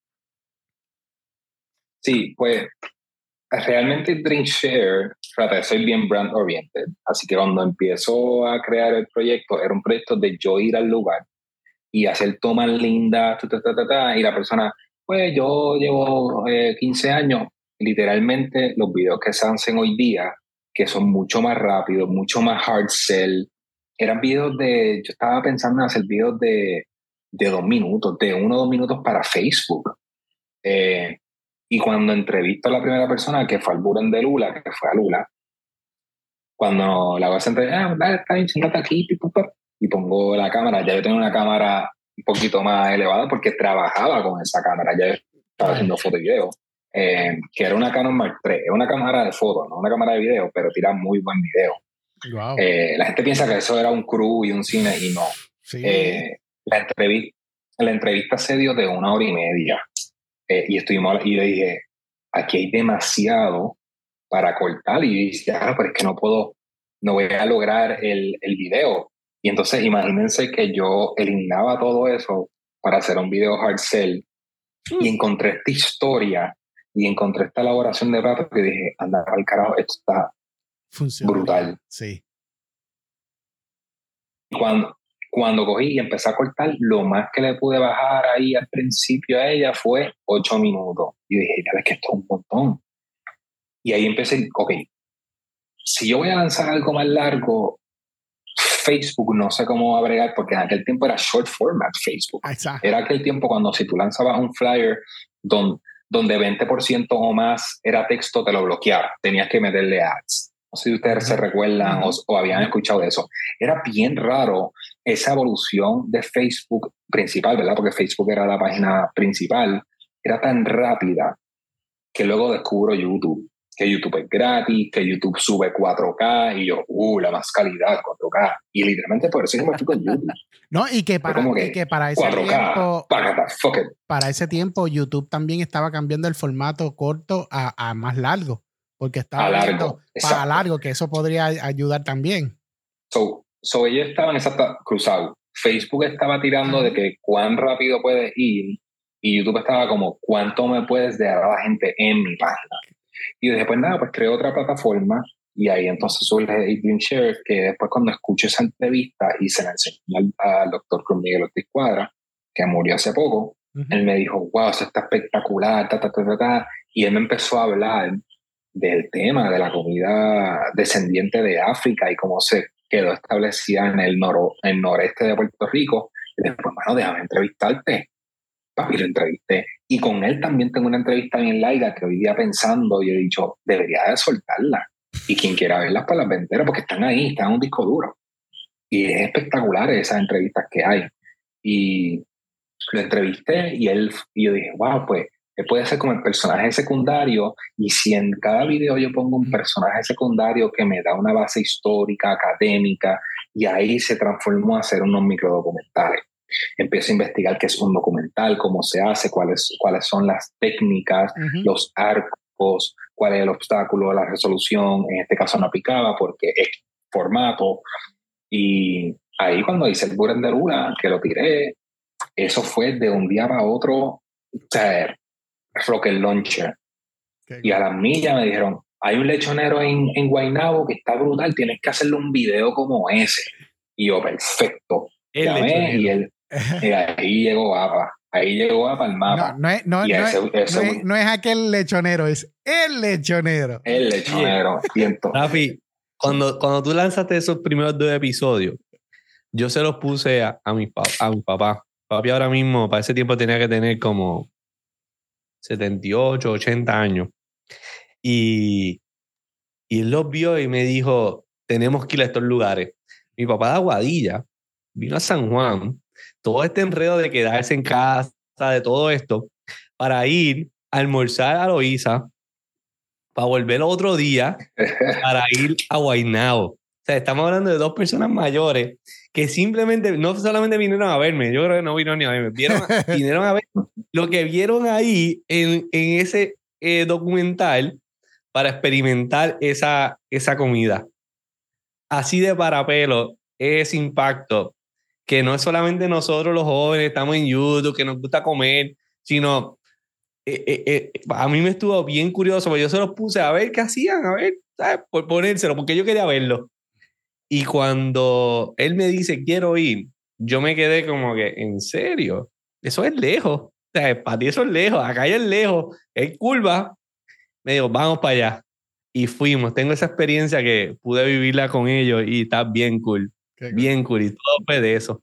Sí, pues realmente Drink Share, soy bien brand oriented, así que cuando empiezo a crear el proyecto, era un proyecto de yo ir al lugar y hacer tomas lindas, y la persona, pues yo llevo 15 años, literalmente los videos que se hacen hoy día, que son mucho más rápidos, mucho más hard sell, eran videos yo estaba pensando en hacer videos de 2 minutos, de 1 o 2 minutos para Facebook. Y cuando entrevisto a la primera persona, que fue al Buren de Lula, que fue a Lula, cuando la voy a sentar, dale, está bien, siéntate aquí, y pongo la cámara. Ya yo tengo una cámara un poquito más elevada porque trabajaba con esa cámara, ya yo estaba haciendo foto y video, que era una Canon Mark III, es una cámara de foto, no una cámara de video, pero tira muy buen video. Wow. La gente piensa que eso era un crew y un cine, y no. Sí. La entrevista se dio de 1 hora y media. Y yo dije, aquí hay demasiado para cortar. Y yo dije, pero es que no voy a lograr el video. Y entonces imagínense que yo eliminaba todo eso para hacer un video hard sell. Y encontré esta historia y encontré esta elaboración de platos que dije, anda al carajo, esto está brutal. Sí. Y cuando cogí y empecé a cortar, lo más que le pude bajar ahí al principio a ella fue 8 minutos. Y dije, ya ves que esto es un montón. Y ahí empecé, si yo voy a lanzar algo más largo, Facebook no sé cómo va a bregar, porque en aquel tiempo era short format Facebook. Exacto. Era aquel tiempo cuando si tú lanzabas un flyer donde 20% o más era texto, te lo bloqueaba. Tenías que meterle ads. No sé si ustedes se recuerdan o habían escuchado de eso. Era bien raro esa evolución de Facebook principal, ¿verdad? Porque Facebook era la página principal. Era tan rápida que luego descubro YouTube. Que YouTube es gratis, que YouTube sube 4K y yo, la más calidad, 4K. Y literalmente por eso yo me fui con YouTube. No, y que para ese 4K, tiempo, para ese tiempo YouTube también estaba cambiando el formato corto a más largo. Porque estaba viendo para largo, que eso podría ayudar también. So ellos estaban cruzados. Facebook estaba tirando de que cuán rápido puedes ir y YouTube estaba como cuánto me puedes dejar a la gente en mi página. Y después nada, pues creé otra plataforma y ahí entonces surge Drink Share, que después cuando escuché esa entrevista y se la enseñé al doctor Cruz Miguel Cuadra, que murió hace poco, él me dijo, wow, eso está espectacular, y él me empezó a hablar del tema de la comida descendiente de África y cómo se quedó establecida en el noreste de Puerto Rico. Y después, déjame entrevistarte. Papi, lo entrevisté. Y con él también tengo una entrevista bien larga que hoy día pensando, yo he dicho, debería de soltarla. Y quien quiera verlas, pues las venderas, porque están ahí, están en un disco duro. Y es espectacular esas entrevistas que hay. Y lo entrevisté y yo dije, wow, pues puede ser como el personaje secundario, y si en cada video yo pongo un personaje secundario que me da una base histórica, académica, y ahí se transformó a hacer unos microdocumentales. Empiezo a investigar qué es un documental, cómo se hace, cuáles son las técnicas, los arcos, cuál es el obstáculo, la resolución. En este caso no aplicaba porque es formato. Y ahí cuando hice el Buren de Luna, que lo tiré, eso fue de un día para otro, o sea, rocket launcher. Y a las millas me dijeron, hay un lechonero en Guaynabo que está brutal, tienes que hacerle un video como ese. Y yo, perfecto. Llamé y ahí llegó APA. Ahí llegó APA al mapa. No es aquel lechonero, es el lechonero. El lechonero. Rafi, cuando tú lanzaste esos primeros 2 episodios, yo se los puse a mi papá. Papi ahora mismo, para ese tiempo tenía que tener como 78, 80 años. Y él los vio y me dijo, tenemos que ir a estos lugares. Mi papá de Aguadilla vino a San Juan, todo este enredo de quedarse en casa, de todo esto, para ir a almorzar a Loíza, para volver otro día, para ir a Guaynabo. O sea, estamos hablando de 2 personas mayores que simplemente, no solamente vinieron a verme, yo creo que no vinieron ni a verme, vinieron a ver lo que vieron ahí en ese documental para experimentar esa comida. Así de parapelo, ese impacto, que no es solamente nosotros los jóvenes, estamos en YouTube, que nos gusta comer, sino a mí me estuvo bien curioso, porque yo se los puse a ver qué hacían, a ver, ¿sabes? Por ponérselo, porque yo quería verlo. Y cuando él me dice, quiero ir, yo me quedé como que, ¿en serio? Eso es lejos. O sea, para ti eso es lejos, acá es lejos, es curva. Me dijo, vamos para allá. Y fuimos. Tengo esa experiencia que pude vivirla con ellos y está bien cool. Bien cool. Y todo fue de eso.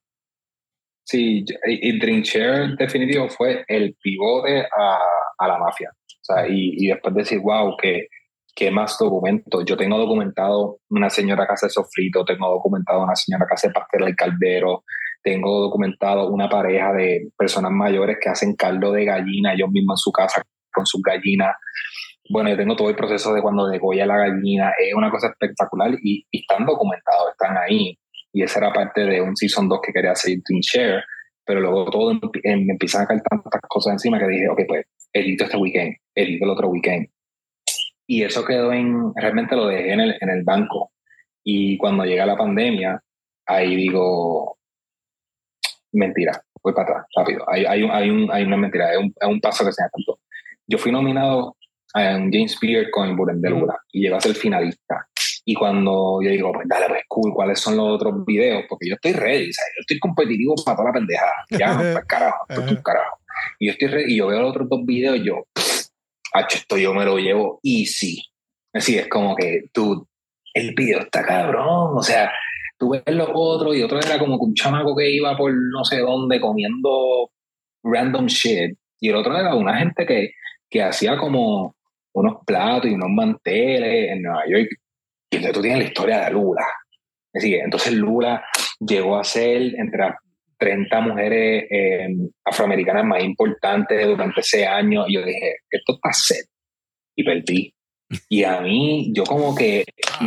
Sí, y Dreamshare definitivo fue el pivote a la mafia. O sea, y después decir, wow, ¿qué más documentos? Yo tengo documentado una señora que hace sofrito, tengo documentado una señora que hace pastel al caldero, tengo documentado una pareja de personas mayores que hacen caldo de gallina ellos mismos en su casa con sus gallinas. Bueno, yo tengo todo el proceso de cuando degolla la gallina, es una cosa espectacular y están documentados, están ahí. Y esa era parte de un Season 2 que quería hacer Dreamshare, pero luego todo me empiezan a caer tantas cosas encima que dije, ok, pues edito este weekend, edito el otro weekend. Y eso quedó realmente lo dejé en el banco. Y cuando llega la pandemia, ahí digo, mentira, voy para atrás, rápido. Hay una mentira, es un paso que se me faltó. Yo fui nominado a un James Beard con el Buren de Luna y llegué a ser finalista. Y cuando yo digo, pues dale, pues cool, ¿cuáles son los otros videos? Porque yo estoy ready, ¿sabes? Yo estoy competitivo para toda la pendejada. Ya, pues carajo, esto es un carajo. Y yo estoy ready, y yo veo los otros 2 videos y yo, esto yo me lo llevo easy. Así es como que, dude, el video está cabrón. O sea, tú ves los otros y otro era como un chamaco que iba por no sé dónde comiendo random shit. Y el otro era una gente que hacía como unos platos y unos manteles en Nueva York. Y entonces tú tienes la historia de Lula. Es decir, entonces Lula llegó a ser entre las 30 mujeres afroamericanas más importantes durante ese año. Y yo dije, esto está set. Y perdí. Y a mí, yo como que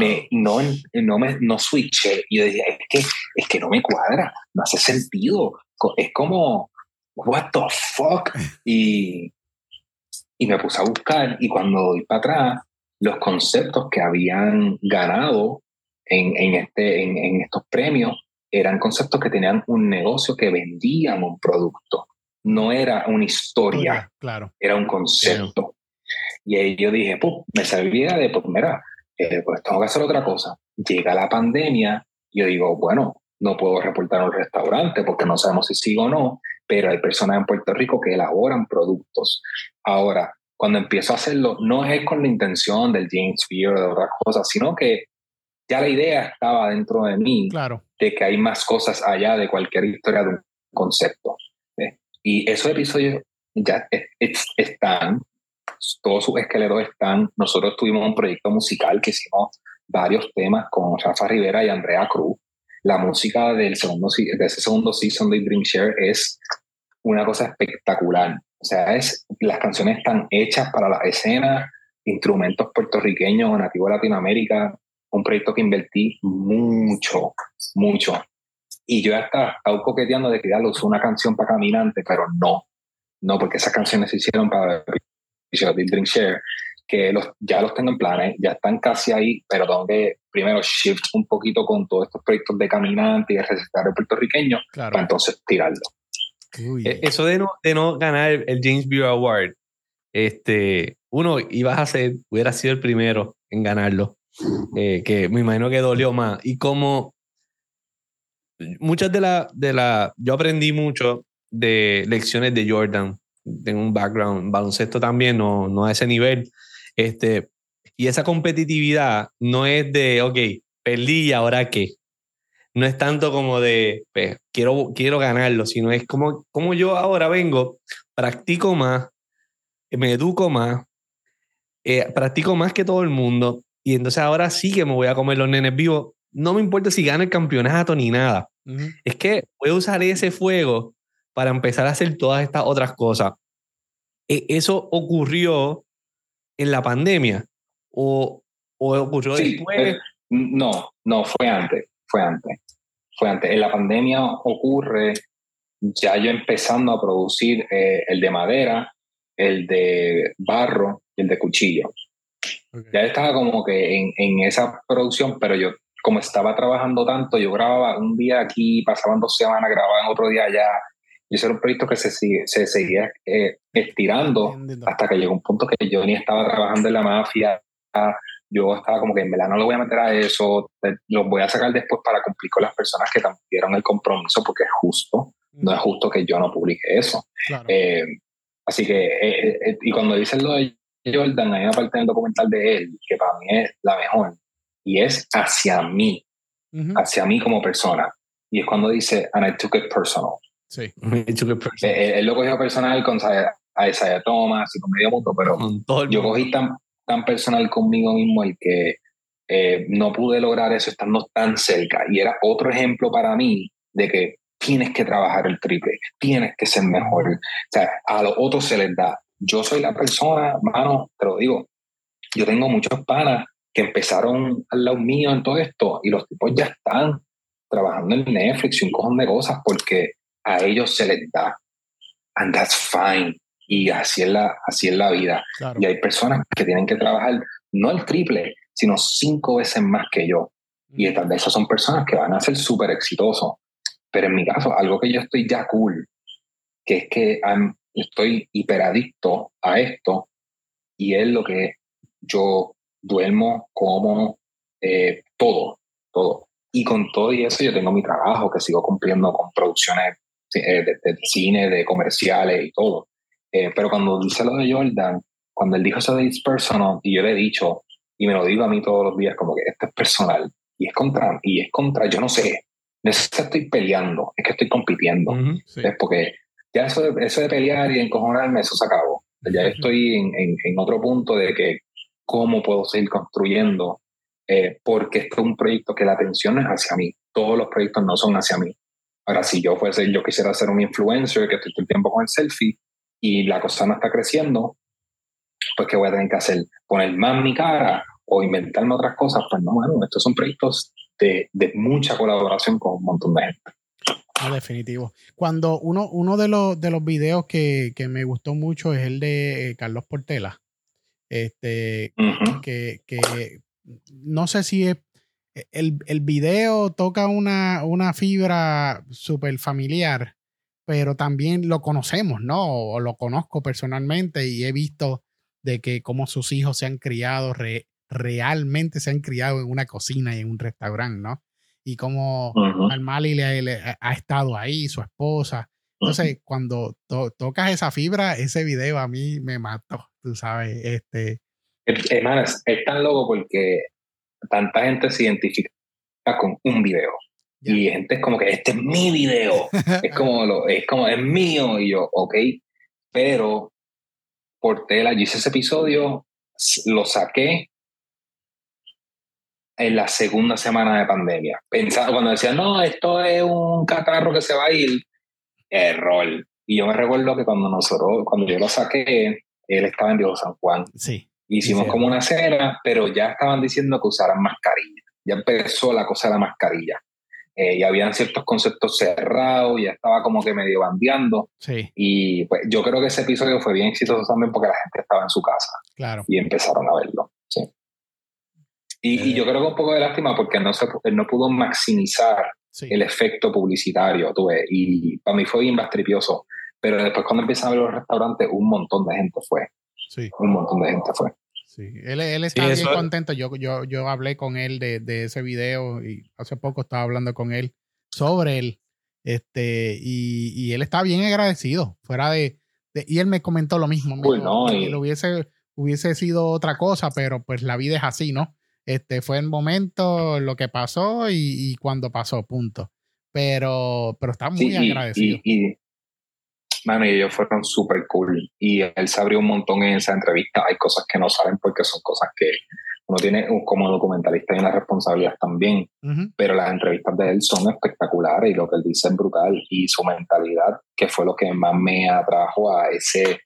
no switché. Y yo dije, es que no me cuadra. No hace sentido. Es como, what the fuck? Y me puse a buscar. Y cuando doy para atrás, los conceptos que habían ganado en estos premios eran conceptos que tenían un negocio, que vendían un producto. No era una historia, claro. Era un concepto. Y ahí yo dije, me servía de, mira, pues tengo que hacer otra cosa. Llega la pandemia, y yo digo, bueno, no puedo reportar a un restaurante porque no sabemos si sigo o no, pero hay personas en Puerto Rico que elaboran productos. Ahora, cuando empiezo a hacerlo, no es con la intención del James Beard o de otras cosas, sino que ya la idea estaba dentro de mí, claro, de que hay más cosas allá de cualquier historia de un concepto. Y esos episodios ya están, todos sus esqueletos están. Nosotros tuvimos un proyecto musical que hicimos varios temas con Rafa Rivera y Andrea Cruz. La música de ese segundo season de Dreamshare es una cosa espectacular. O sea, las canciones están hechas para la escena, instrumentos puertorriqueños o nativos de Latinoamérica, un proyecto que invertí mucho. Y yo hasta estaba coqueteando de que ya lo usé una canción para Caminante, pero no, porque esas canciones se hicieron para Drink Share, que ya los tengo en planes, ya están casi ahí, pero tengo que primero shift un poquito con todos estos proyectos de Caminante y el recetario puertorriqueño, claro, para entonces tirarlo. Eso de no ganar el James Beard Award, hubiera sido el primero en ganarlo, que me imagino que dolió más. Y como muchas yo aprendí mucho de lecciones de Jordan, tengo un background en baloncesto también, no a ese nivel, y esa competitividad no es de, ok, perdí y ahora qué. No es tanto como de, pues, quiero ganarlo, sino es como yo ahora vengo, practico más, me educo más, practico más que todo el mundo, y entonces ahora sí que me voy a comer los nenes vivos. No me importa si gano el campeonato ni nada. Uh-huh. Es que voy a usar ese fuego para empezar a hacer todas estas otras cosas. ¿Eso ocurrió en la pandemia? ¿O ocurrió después? No, fue antes. En la pandemia ocurre ya yo empezando a producir el de madera, el de barro y el de cuchillo. Okay. Ya estaba como que en esa producción, pero yo como estaba trabajando tanto, yo grababa un día aquí, pasaban 2 semanas, grababa en otro día allá. Y ese era un proyecto que se seguía estirando hasta que llegó un punto que yo ni estaba trabajando en la mafia. Yo estaba como que en verdad no lo voy a meter a eso, los voy a sacar después para cumplir con las personas que tuvieron el compromiso, porque es justo, no es justo que yo no publique eso. Claro. Así que, y cuando dicen lo de Jordan, hay una parte del documental de él que para mí es la mejor, y es hacia mí como persona. Y es cuando dice, and I took it personal. Sí. Él lo cogió personal con Isaiah Thomas y con Medio Mundo, pero yo cogí tan personal conmigo mismo el que no pude lograr eso estando tan cerca. Y era otro ejemplo para mí de que tienes que trabajar el triple, tienes que ser mejor. O sea, a los otros se les da. Yo soy la persona, mano, te lo digo, yo tengo muchos panas que empezaron al lado mío en todo esto y los tipos ya están trabajando en Netflix y un cojón de cosas porque a ellos se les da. And that's fine. Y así es la vida. Claro. Y hay personas que tienen que trabajar no el triple, sino 5 veces más que yo. Y tal vez esas son personas que van a ser súper exitosos. Pero en mi caso, algo que yo estoy ya cool, que es que estoy hiperadicto a esto, y es lo que yo duermo, como, todo. Y con todo y eso yo tengo mi trabajo, que sigo cumpliendo con producciones de cine, de comerciales y todo. Pero cuando dice lo de Jordan, cuando él dijo eso de It's Personal, y yo le he dicho, y me lo digo a mí todos los días, como que esto es personal, y es contra, yo no sé, no es que estoy peleando, es que estoy compitiendo. Sí. Es porque ya eso de pelear y encojonarme, eso se acabó. Ya estoy en otro punto de que cómo puedo seguir construyendo, porque esto es un proyecto que la atención es hacia mí. Todos los proyectos no son hacia mí. Ahora, si yo quisiera ser un influencer que estoy todo el tiempo con el selfie y la cosa no está creciendo, pues ¿qué voy a tener que hacer? ¿Poner más mi cara o inventarme otras cosas? Pues no, bueno, estos son proyectos de mucha colaboración con un montón de gente. No, definitivo. Cuando uno de los videos que me gustó mucho es el de Carlos Portela. Que no sé si es el video toca una fibra súper familiar, pero también lo conocemos, ¿no? O lo conozco personalmente y he visto de que cómo sus hijos se han criado, realmente se han criado en una cocina y en un restaurante, ¿no? Y cómo Almali le ha estado ahí, su esposa. Entonces, cuando tocas esa fibra, ese video a mí me mató, tú sabes. Hermano, es tan loco porque tanta gente se identifica con un video. Yeah. Y gente es como que este es mi video. es como es mío. Y yo, ok. Pero Portela, yo hice ese episodio, lo saqué en la segunda semana de pandemia. Pensando, cuando decían, no, esto es un catarro que se va a ir, error. Y yo me recuerdo que cuando yo lo saqué, él estaba en Viejo San Juan. Sí. Hicimos como una cena, pero ya estaban diciendo que usaran mascarilla. Ya empezó la cosa de la mascarilla. Y habían ciertos conceptos cerrados, ya estaba como que medio bandeando. Sí. Y pues yo creo que ese episodio fue bien exitoso también porque la gente estaba en su casa. Claro. Y empezaron a verlo. Sí. Y yo creo que un poco de lástima porque él no pudo maximizar el efecto publicitario, tú ves. Y para mí fue bien bastripioso. Pero después cuando empiezan a ver los restaurantes, un montón de gente fue. Sí. Un montón de gente fue. Sí, él está bien contento. Yo hablé con él de ese video y hace poco estaba hablando con él sobre él. Y él está bien agradecido. Y él me comentó lo mismo. Él hubiese sido otra cosa, pero pues la vida es así, ¿no? Fue el momento, lo que pasó y cuando pasó, punto. Pero está muy agradecido. Mano, y ellos fueron súper cool. Y él se abrió un montón en esa entrevista. Hay cosas que no saben porque son cosas que uno tiene como documentalista y una responsabilidad también. Pero las entrevistas de él son espectaculares y lo que él dice es brutal. Y su mentalidad, que fue lo que más me atrajo a ese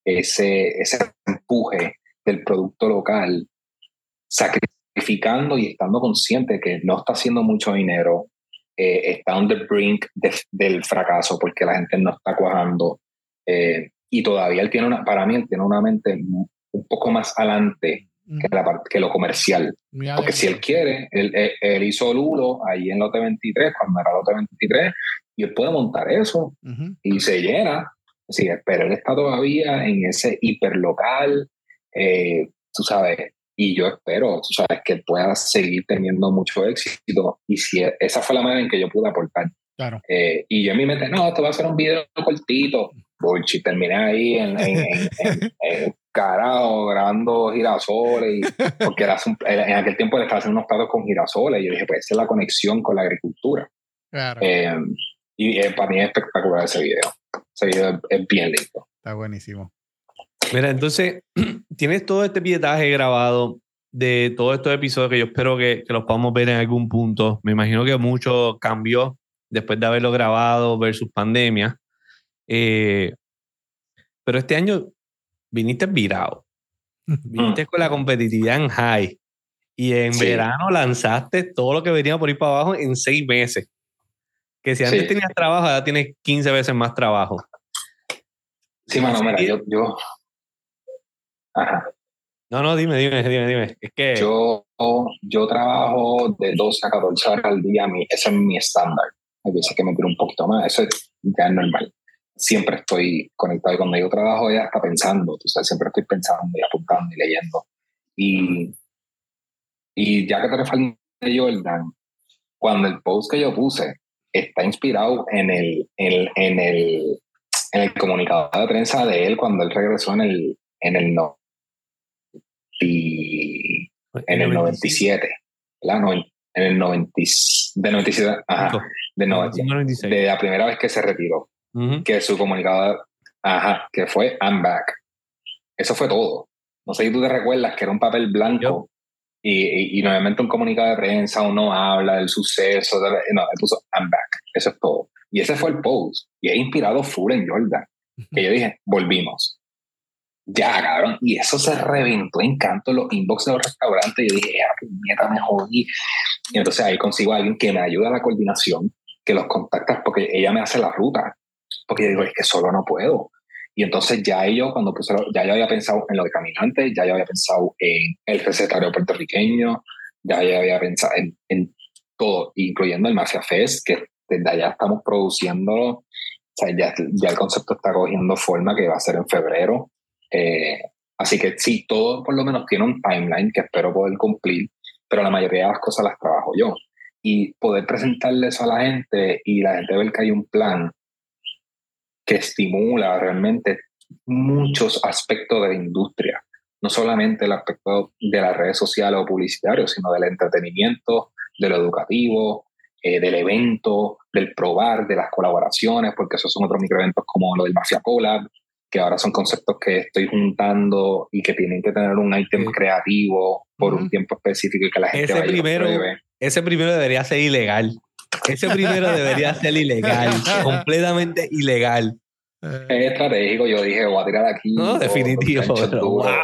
empuje del producto local, sacrificando y estando consciente que no está haciendo mucho dinero. Está on the brink del fracaso porque la gente no está cuajando y todavía él tiene para mí él tiene una mente un poco más adelante que lo comercial, porque si él quiere él hizo Lulo ahí en Lote 23 cuando era Lote 23 y él puede montar eso y se llena, sí, pero él está todavía en ese hiperlocal, tú sabes. Y yo espero, tú sabes, que pueda seguir teniendo mucho éxito. Y si esa fue la manera en que yo pude aportar. Claro. Y yo en mi mente, no, esto va a ser un video cortito. Bullshit, terminé ahí en carajo, grabando girasoles. Porque en aquel tiempo le estaba haciendo unos platos con girasoles. Y yo dije, pues esa es la conexión con la agricultura. Claro. Y para mí es espectacular ese video. Ese video es bien lindo. Está buenísimo. Mira, entonces, tienes todo este pietaje grabado de todos estos episodios que yo espero que los podamos ver en algún punto. Me imagino que mucho cambió después de haberlo grabado versus pandemia. Pero este año viniste virado. Viniste con la competitividad en high. Y en verano lanzaste todo lo que venía por ir para abajo en 6 meses. Que si antes tenías trabajo, ahora tienes 15 veces más trabajo. Sí, mano, mira, yo... Ajá. No, dime. Es que yo trabajo de 12 a 14 horas al día. Ese es mi estándar. Hay veces que me tiro un poquito más. Eso ya es normal. Siempre estoy conectado. Y cuando yo trabajo ya está pensando. Tú sabes, siempre estoy pensando y apuntando y leyendo. Y ya que te refieres de Jordan, cuando el post que yo puse está inspirado en el comunicado de prensa de él cuando él regresó en el 97, ¿verdad? En el 97, ajá, de la primera vez que se retiró, que su comunicado, que fue I'm back. Eso fue todo. No sé si tú te recuerdas que era un papel blanco y nuevamente un comunicado de prensa, uno habla del suceso, no, él puso I'm back. Eso es todo. Y ese fue el post. Y he inspirado full en Jordan. Que yo dije, volvimos. Ya, cabrón. Y eso se reventó en canto los inbox de los restaurantes. Yo dije, puñeta, me jodí. Y entonces ahí consigo a alguien que me ayuda a la coordinación, que los contactas porque ella me hace la ruta. Porque yo digo, es que solo no puedo. Y entonces ya yo, cuando puse, ya yo había pensado en lo de Caminantes, ya yo había pensado en el recetario puertorriqueño, ya yo había pensado en todo, incluyendo el Mafia Fest, que desde allá estamos produciéndolo. O sea, ya el concepto está cogiendo forma, que va a ser en febrero. Así que sí, todo por lo menos tiene un timeline que espero poder cumplir, pero la mayoría de las cosas las trabajo yo. Y poder presentarle eso a la gente y la gente ver que hay un plan que estimula realmente muchos aspectos de la industria. No solamente el aspecto de las redes sociales o publicitarios, sino del entretenimiento, de lo educativo, del evento, del probar, de las colaboraciones, porque esos son otros microeventos como lo del Mafia Collab, que ahora son conceptos que estoy juntando y que tienen que tener un ítem creativo por un tiempo específico y que la gente vaya y pruebe. Ese primero debería ser ilegal. Ese primero debería ser ilegal, completamente ilegal. Es estratégico, yo dije, voy a tirar aquí. No, definitivo, pero wow.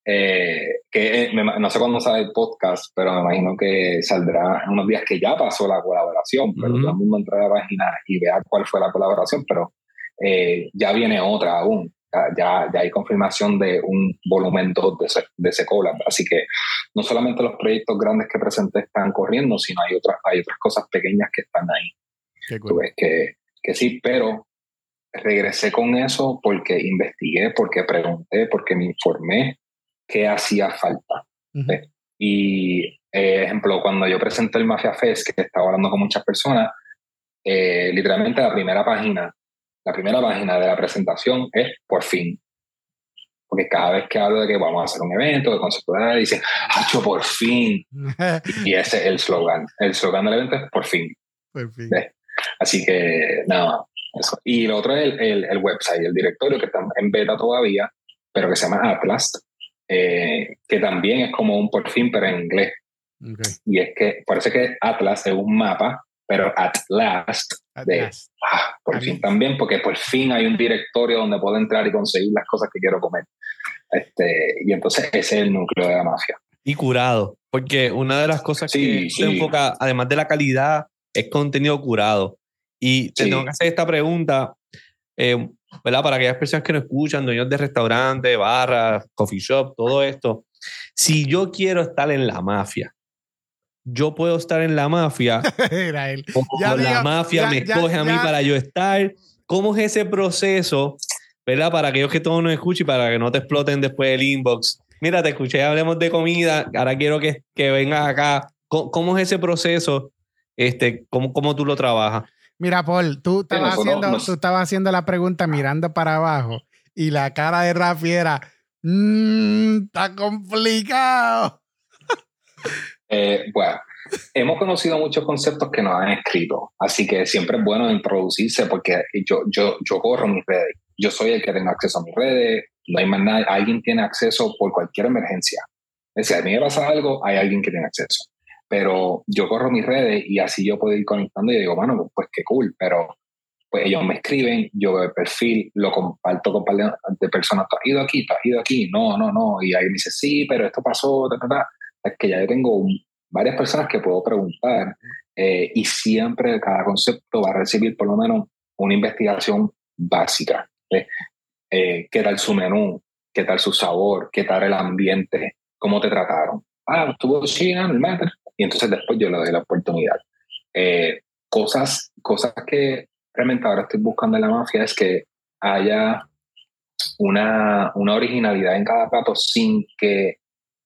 no sé cuándo sale el podcast, pero me imagino que saldrá en unos días que ya pasó la colaboración, pero todo el mundo entra a la página y vea cuál fue la colaboración, pero ya viene otra aún. Ya hay confirmación de un volumen 2 de ese collab, así que no solamente los proyectos grandes que presenté están corriendo, sino hay otras cosas pequeñas que están ahí. Qué cool. Tú ves que sí, pero regresé con eso porque investigué, porque pregunté, porque me informé qué hacía falta. Y ejemplo, cuando yo presenté el Mafia Fest, que estaba hablando con muchas personas, literalmente la primera página de la presentación es por fin. Porque cada vez que hablo de que vamos a hacer un evento, de conceptual, dicen, ¡acho, por fin! Y ese es el slogan. El slogan del evento es por fin. Por fin. ¿Ves? Así que, nada, eso. Y lo otro es el website, el directorio, que está en beta todavía, pero que se llama Atlas, que también es como un por fin, pero en inglés. Okay. Y es que parece que Atlas es un mapa, pero at last, por fin también, porque por fin hay un directorio donde puedo entrar y conseguir las cosas que quiero comer. Y entonces ese es el núcleo de la mafia. Y curado, porque una de las cosas que se enfoca, además de la calidad, es contenido curado. Y te tengo que hacer esta pregunta, ¿verdad? Para aquellas personas que nos escuchan, dueños de restaurantes, barras, coffee shop, todo esto. Si yo quiero estar en la mafia, yo puedo estar en la mafia o la mafia me escoge a mí para yo estar. ¿Cómo es ese proceso, verdad? Para aquellos que todos nos escuchen y para que no te exploten después el inbox. Mira, te escuché, hablemos de comida, ahora quiero que vengas acá. ¿Cómo es ese proceso? ¿Cómo tú lo trabajas? Mira, Paul, tú estabas haciendo la pregunta mirando para abajo y la cara de Rafi era está complicado. Bueno, hemos conocido muchos conceptos que nos han escrito, así que siempre es bueno introducirse porque yo corro mis redes. Yo soy el que tengo acceso a mis redes, no hay más nada. Alguien tiene acceso por cualquier emergencia. Es decir, a mí me pasa algo, hay alguien que tiene acceso. Pero yo corro mis redes y así yo puedo ir conectando y digo, bueno, pues qué cool, pero pues ellos me escriben, yo veo el perfil, lo comparto con un par de personas, ¿tú has ido aquí? ¿Tú has ido aquí? No, y ahí me dice, sí, pero esto pasó, Es que ya yo tengo varias personas que puedo preguntar y siempre cada concepto va a recibir por lo menos una investigación básica. ¿Qué tal su menú? ¿Qué tal su sabor? ¿Qué tal el ambiente? ¿Cómo te trataron? Estuvo chino, el matter. Y entonces después yo le doy la oportunidad. Cosas que realmente ahora estoy buscando en la mafia es que haya una originalidad en cada plato sin que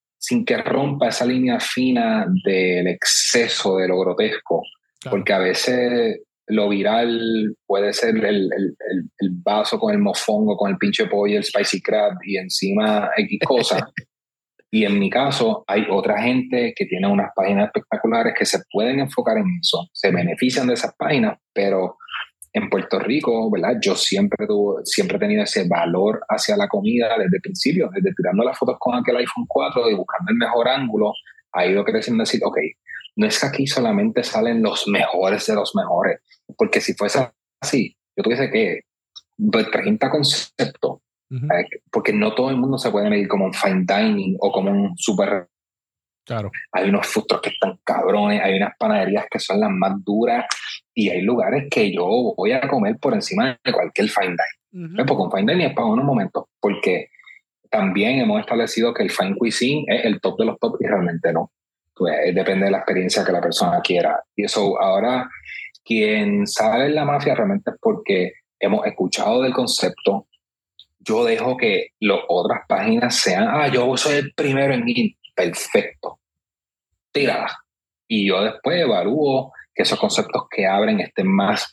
rompa esa línea fina del exceso de lo grotesco. Claro. Porque a veces lo viral puede ser el vaso con el mofongo, con el pinche pollo, el spicy crab y encima X cosas. Y en mi caso, hay otra gente que tiene unas páginas espectaculares que se pueden enfocar en eso, se benefician de esas páginas, pero en Puerto Rico, ¿verdad? Yo siempre he tenido ese valor hacia la comida desde el principio, desde tirando las fotos con aquel iPhone 4 y buscando el mejor ángulo, ha ido creciendo decir, ok, no es que aquí solamente salen los mejores de los mejores, porque si fuese así, yo tuviese que 30 conceptos. Porque no todo el mundo se puede medir como un fine dining o como un super. Claro. Hay unos food trucks que están cabrones, hay unas panaderías que son las más duras y hay lugares que yo voy a comer por encima de cualquier fine dining. Porque un fine dining es para unos momentos, porque también hemos establecido que el fine cuisine es el top de los top y realmente no. Pues, depende de la experiencia que la persona quiera. Y eso ahora, quien sale en la mafia realmente es porque hemos escuchado del concepto. Yo dejo que las otras páginas sean, yo soy el primero en ir. Perfecto. Tírala. Y yo después evalúo que esos conceptos que abren estén más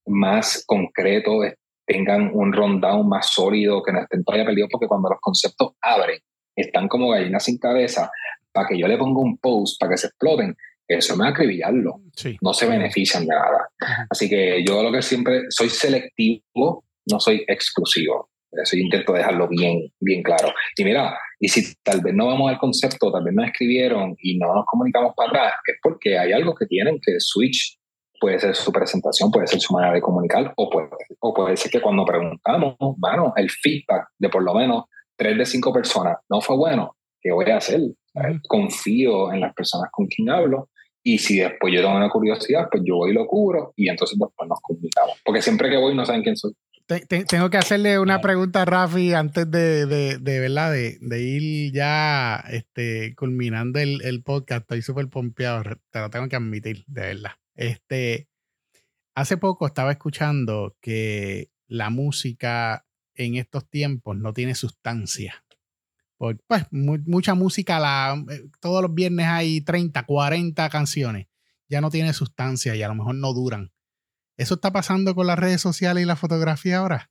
concretos, tengan un rundown más sólido, que no estén todavía perdidos, porque cuando los conceptos abren, están como gallinas sin cabeza, para que yo le ponga un post para que se exploten, eso me va a acribillarlo. Sí. No se benefician de nada. Así que yo lo que siempre soy selectivo, no soy exclusivo. Eso yo intento dejarlo bien claro. Y mira, y si tal vez no vamos al concepto, tal vez nos escribieron y no nos comunicamos para atrás, es porque hay algo que tienen que switch. Puede ser su presentación, puede ser su manera de comunicar, o puede ser que cuando preguntamos, bueno, el feedback de por lo menos 3 de 5 personas no fue bueno, ¿qué voy a hacer? Confío en las personas con quien hablo y si después yo tengo una curiosidad, pues yo voy y lo cubro y entonces después nos comunicamos. Porque siempre que voy no saben quién soy. Tengo que hacerle una pregunta a Rafi antes ¿verdad? De ir ya culminando el podcast. Estoy súper pompeado, te lo tengo que admitir, de verdad. Hace poco estaba escuchando que la música en estos tiempos no tiene sustancia. Pues mucha música, todos los viernes hay 30, 40 canciones. Ya no tiene sustancia y a lo mejor no duran. ¿Eso está pasando con las redes sociales y la fotografía ahora?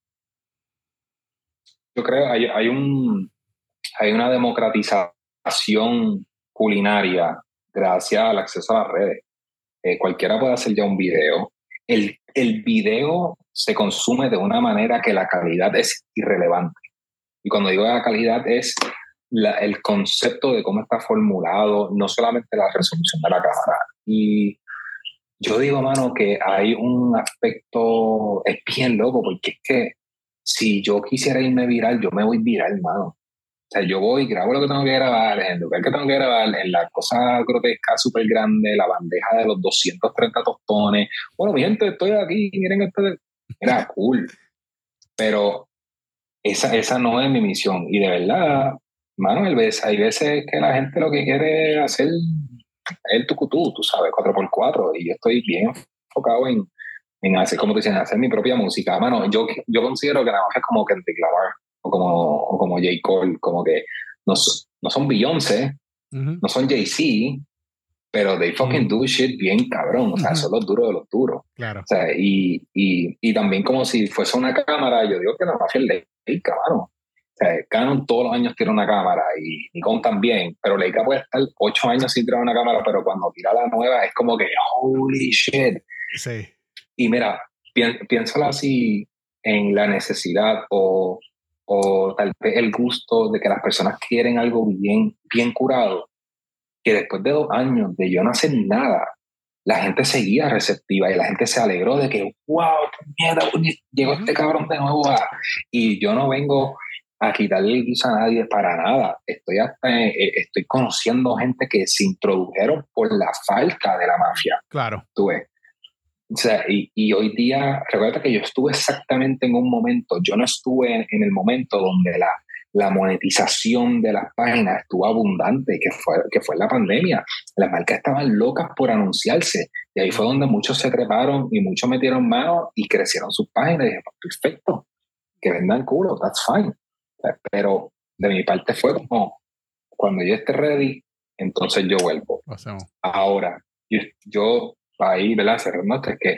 Yo creo que hay una democratización culinaria gracias al acceso a las redes. Cualquiera puede hacer ya un video. El video se consume de una manera que la calidad es irrelevante. Y cuando digo la calidad es el concepto de cómo está formulado, no solamente la resolución de la cámara. Y yo digo, mano, que hay un aspecto, es bien loco, porque es que si yo quisiera irme viral, yo me voy viral, mano. O sea, yo voy, grabo lo que tengo que grabar, en el lugar que tengo que grabar, en la cosa grotesca súper grande, la bandeja de los 230 tostones. Bueno, mi gente, estoy aquí, miren esto. Era cool. Pero esa no es mi misión. Y de verdad, mano, hay veces que la gente lo que quiere hacer el tucutú, tú sabes, 4x4, y yo estoy bien enfocado en hacer, como te dicen, hacer mi propia música. Mano, yo considero que la música es como Kendrick Lamar o como J. Cole, como que no son Beyoncé, no son Jay-Z, pero they fucking do shit bien cabrón, o sea, son los duros de los duros. Claro. O sea, y también como si fuese una cámara, yo digo que la mafia es Leica, mano. O sea, Canon todos los años tiene una cámara y Nikon también, pero Leica puede estar 8 años sin tirar una cámara, pero cuando tira la nueva es como que holy shit. Sí. Y mira, piénsalo así en la necesidad o tal vez el gusto de que las personas quieren algo bien, bien curado, que después de 2 años de yo no hacer nada, la gente seguía receptiva y la gente se alegró de que wow, mierda, llegó este cabrón de nuevo y yo no vengo a quitarle el guiso a nadie para nada. Estoy conociendo gente que se introdujeron por la falta de la mafia. Claro. Tú ves. O sea, y hoy día, recuerda que yo estuve exactamente en un momento, yo no estuve en el momento donde la monetización de las páginas estuvo abundante, que fue la pandemia. Las marcas estaban locas por anunciarse y ahí fue donde muchos se treparon y muchos metieron mano y crecieron sus páginas y dije, perfecto, que vendan culo, that's fine. Pero de mi parte fue como, cuando yo esté ready, entonces yo vuelvo. Ahora, yo ahí, ¿verdad? Cerrando, es que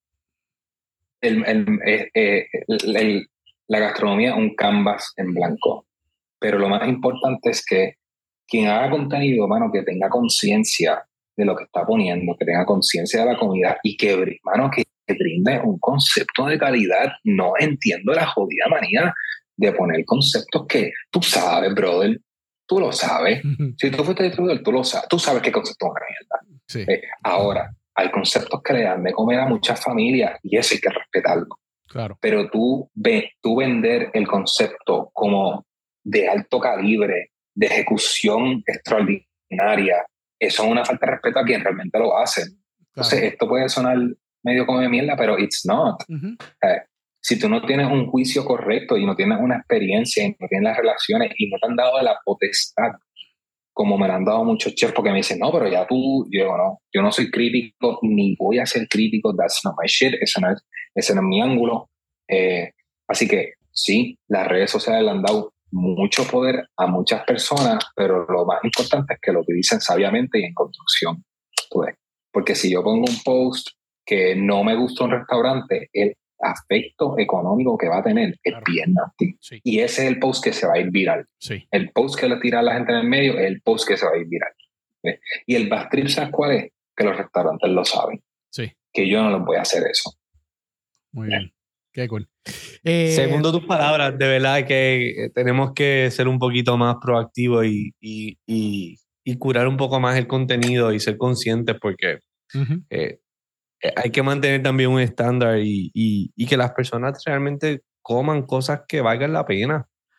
la gastronomía es un canvas en blanco, pero lo más importante es que quien haga contenido, mano, que tenga conciencia de lo que está poniendo, que tenga conciencia de la comida y que brinde un concepto de calidad. No entiendo la jodida manía de poner conceptos que tú sabes, brother, tú lo sabes. Si tú fuiste distribuidor, tú sabes qué concepto es una mierda. Sí. Ahora, hay conceptos que le dan de comer a muchas familias y eso hay que respetarlo. Claro. Pero tú vender el concepto como de alto calibre, de ejecución extraordinaria, eso es una falta de respeto a quien realmente lo hace. Claro. Entonces, esto puede sonar medio como de mierda, pero it's not. Si tú no tienes un juicio correcto y no tienes una experiencia y no tienes las relaciones y no te han dado la potestad, como me lo han dado muchos chefs, porque me dicen, no, pero ya tú, yo no soy crítico, ni voy a ser crítico, that's not my shit, ese no es mi ángulo. Así que sí, las redes sociales le han dado mucho poder a muchas personas, pero lo más importante es que lo utilicen sabiamente y en construcción. Porque si yo pongo un post que no me gusta un restaurante, el aspecto económico que va a tener es bien nasty. Sí. Y ese es el post que se va a ir viral. Sí. El post que le tira a la gente en el medio es el post que se va a ir viral. ¿Ves? Y el bad trip, ¿sabes cuál es? Que los restaurantes lo saben. Sí. Que yo no les voy a hacer eso. Muy bien. Qué cool. Segundo tus palabras, de verdad que tenemos que ser un poquito más proactivos y curar un poco más el contenido y ser conscientes porque hay que mantener también un estándar y que las personas realmente coman cosas que valgan la pena.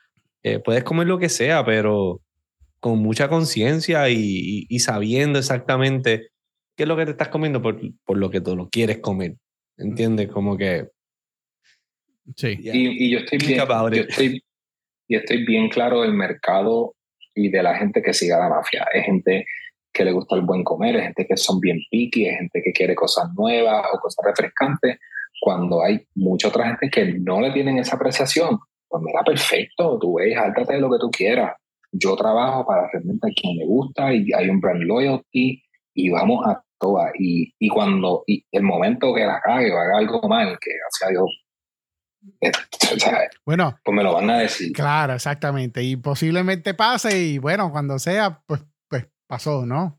puedes comer lo que sea, pero con mucha conciencia y sabiendo exactamente qué es lo que te estás comiendo por lo que tú lo quieres comer. ¿Entiendes? Como que... Sí. Yeah. Y yo estoy bien claro del mercado y de la gente que sigue a la mafia. Es gente que le gusta el buen comer, es gente que son bien picky, es gente que quiere cosas nuevas o cosas refrescantes. Cuando hay mucha otra gente que no le tienen esa apreciación, pues mira, perfecto, tú ves, háltate de lo que tú quieras. Yo trabajo para realmente a quien le gusta y hay un brand loyalty y vamos a todas. Y el momento que la cague o haga algo mal, que gracias a Dios, o sea, bueno, pues me lo van a decir. Claro, exactamente. Y posiblemente pase y bueno, cuando sea, pues pasó, ¿no?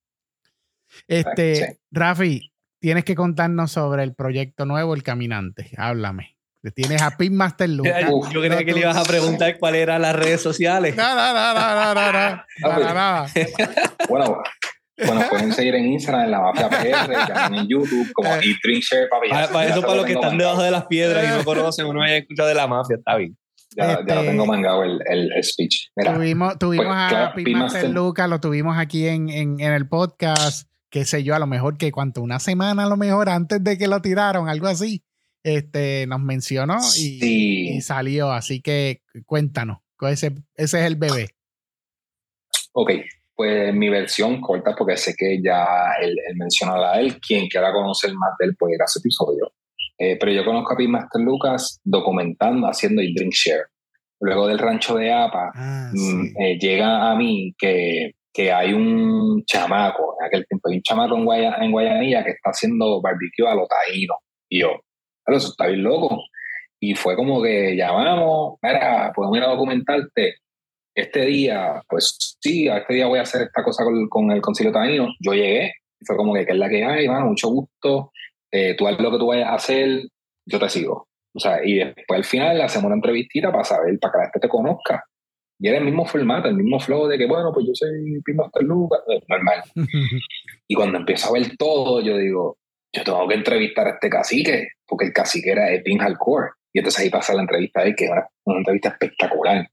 Sí. Rafi, tienes que contarnos sobre el proyecto nuevo, El Caminante. Háblame. Tienes a Pitmaster Lucas. Yo creía que le ibas a preguntar cuáles eran las redes sociales. No. Nada. Bueno, pueden seguir en Instagram, en La Mafia PR, también en YouTube, como Eat, Drink, Share, papi. Para eso, para los que están debajo de las piedras y no conocen o no hayan escuchado de La Mafia, está bien. Ya lo tengo mangado el speech. Mira, tuvimos pues, a Pitmaster Lucas, lo tuvimos aquí en el podcast, qué sé yo, a lo mejor que una semana a lo mejor antes de que lo tiraron, algo así, nos mencionó y salió, así que cuéntanos, ese es el bebé. Ok, pues mi versión corta, porque sé que ya él mencionó a él, quien quiera conocer más de él puede ir a ese episodio. Pero yo conozco a Pitmaster Lucas documentando, haciendo el Drink Share. Luego del rancho de APA, llega a mí que hay un chamaco, en aquel tiempo hay un chamaco en Guayanilla que está haciendo barbecue a los taínos. Y yo, eso está bien loco. Y fue como que llamamos, mira, podemos ir a documentarte. Este día, pues sí, este día voy a hacer esta cosa con el Concilio Taíno. Yo llegué y fue como que es la que hay, mano, mucho gusto. Tú haz lo que tú vayas a hacer, yo te sigo. O sea, y después al final le hacemos una entrevistita para saber, para que la gente te conozca. Y era el mismo formato, el mismo flow de que, bueno, pues yo soy Pitmaster Lucas, normal. Y cuando empiezo a ver todo, yo digo, yo tengo que entrevistar a este cacique, porque el cacique es bien hardcore. Y entonces ahí pasa la entrevista de él, que es una entrevista espectacular.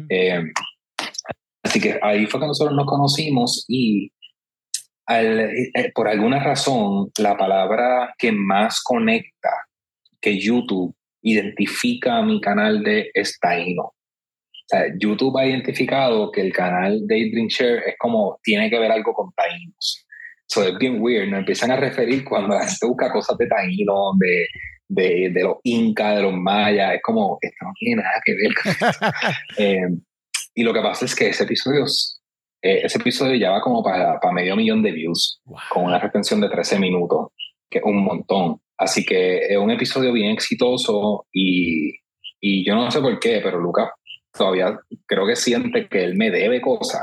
Así que ahí fue que nosotros nos conocimos y por alguna razón la palabra que más conecta que YouTube identifica a mi canal de es taíno. O sea, YouTube ha identificado que el canal de Eat, Drink, Share es como, tiene que ver algo con taínos. So, es bien weird, nos empiezan a referir cuando la gente busca cosas de taínos, de los incas, de los mayas, es como, esto no tiene nada que ver. Y lo que pasa es que ese episodio ya va como para 500,000 de views, con una retención de 13 minutos, que es un montón. Así que es un episodio bien exitoso y yo no sé por qué, pero Lucas todavía creo que siente que él me debe cosas.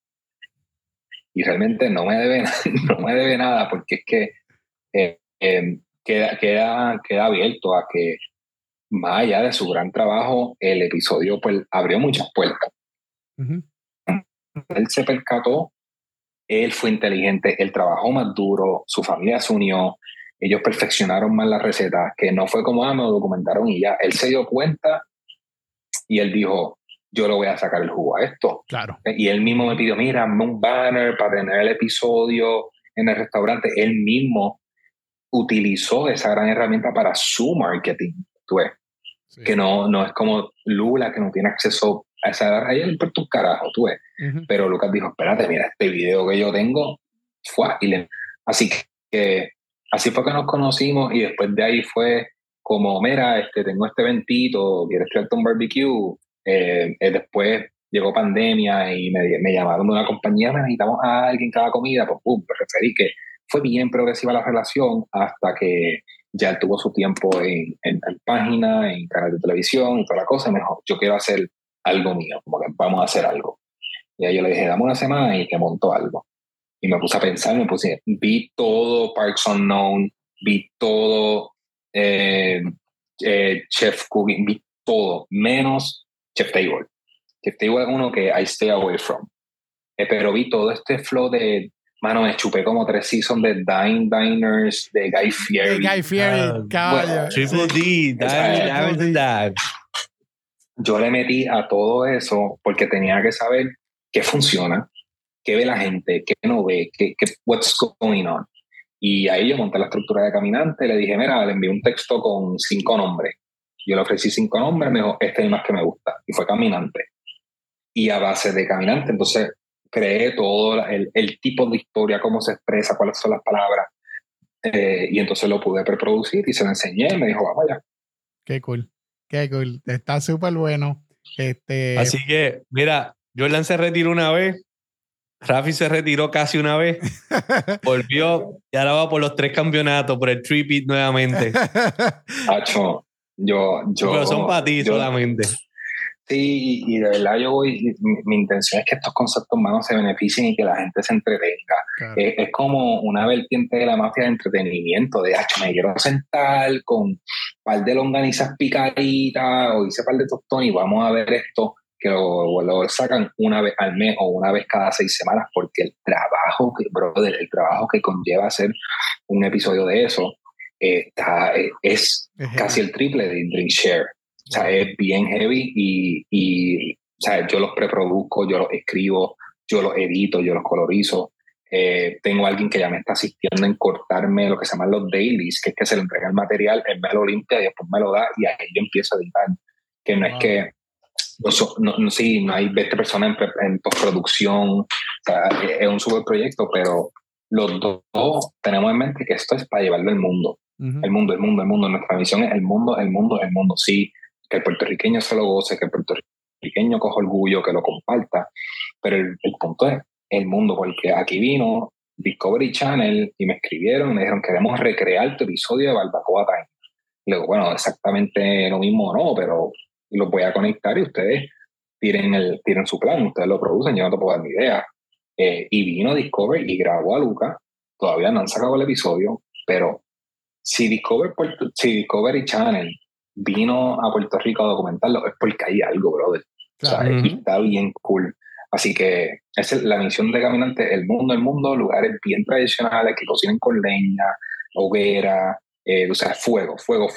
Y realmente no me debe nada, porque es que queda abierto a que, más allá de su gran trabajo, el episodio pues abrió muchas puertas. Él se percató, él fue inteligente, él trabajó más duro, su familia se unió, ellos perfeccionaron más las recetas, que no fue como, me lo documentaron y ya. Él se dio cuenta y él dijo, yo le voy a sacar el jugo a esto. Claro. Y él mismo me pidió, mira, hazme un banner para tener el episodio en el restaurante. Él mismo utilizó esa gran herramienta para su marketing. Tú ves, sí. Que no es como Lula, que no tiene acceso a esa área por tus carajos, tú ves. Pero Lucas dijo, espérate, mira, este video que yo tengo, así que así fue que nos conocimos y después de ahí fue como, mira, tengo este eventito, ¿quieres traerte un barbecue? Después llegó pandemia y me llamaron de una compañía, necesitamos a alguien cada comida, pues lo referí, que fue bien progresiva la relación hasta que ya él tuvo su tiempo en página, en canal de televisión y toda la cosa, mejor, yo quiero hacer algo mío, como que vamos a hacer algo. Y ahí yo le dije, dame una semana y te monto algo. Y me puse a pensar, vi todo Parks Unknown, vi todo Chef Cooking, vi todo, menos Chef Table. Chef Table es uno que I stay away from. Pero vi todo este flow de, mano, me chupé como 3 seasons de Diners, de Guy Fieri. Guy Fieri, caballo. Triple D, Dive. yo le metí a todo eso porque tenía que saber qué funciona, qué ve la gente, qué no ve, what's going on. Y ahí yo monté la estructura de Caminante, le dije, mira, le envié un texto con 5 nombres. Yo le ofrecí 5 nombres, me dijo, este es el más que me gusta. Y fue Caminante. Y a base de Caminante, entonces creé todo el tipo de historia, cómo se expresa, cuáles son las palabras. Y entonces lo pude preproducir y se lo enseñé. Y me dijo, vamos allá. Qué cool. Qué cool. Está súper bueno. Así que, mira, Jordan se retiró una vez. Rafi se retiró casi una vez, volvió y ahora va por los 3 campeonatos, por el three-peat nuevamente. Hacho, pero son para ti solamente. Sí, y de verdad yo voy, mi intención es que estos conceptos humanos se beneficien y que la gente se entretenga. Claro. Es como una vertiente de la mafia de entretenimiento, de me quiero sentar con un par de longanizas picaditas o hice un par de tostones y vamos a ver esto, que lo sacan una vez al mes o una vez cada 6 semanas, porque el trabajo que conlleva hacer un episodio de eso es casi el triple de Drink Share. O sea, es bien heavy y o sea, yo los preproduzco, yo los escribo, yo los edito, yo los colorizo. Tengo a alguien que ya me está asistiendo en cortarme lo que se llaman los dailies, que es que se le entrega el material, él me lo limpia y después me lo da y ahí yo empiezo a editar. Que no es que no hay 20 personas en postproducción, o sea, es un super proyecto, pero los dos tenemos en mente que esto es para llevarlo al mundo. Uh-huh. El mundo. Nuestra misión es el mundo. Sí, que el puertorriqueño se lo goce, que el puertorriqueño coja orgullo, que lo comparta, pero el punto es el mundo, porque aquí vino Discovery Channel y me escribieron y me dijeron, queremos recrear tu episodio de Barbacoa Time. Y luego, bueno, exactamente lo mismo no, pero los voy a conectar y ustedes tiren su plan, ustedes lo producen, yo no te puedo dar ni idea. Y vino Discovery y grabó a Luca, todavía no han sacado el episodio, pero si Discovery Channel vino a Puerto Rico a documentarlo, es porque hay algo, brother. Claro. O sea, está bien cool. Así que esa es la misión de Caminante, el mundo, lugares bien tradicionales que cocinen con leña, hoguera, o sea, fuego.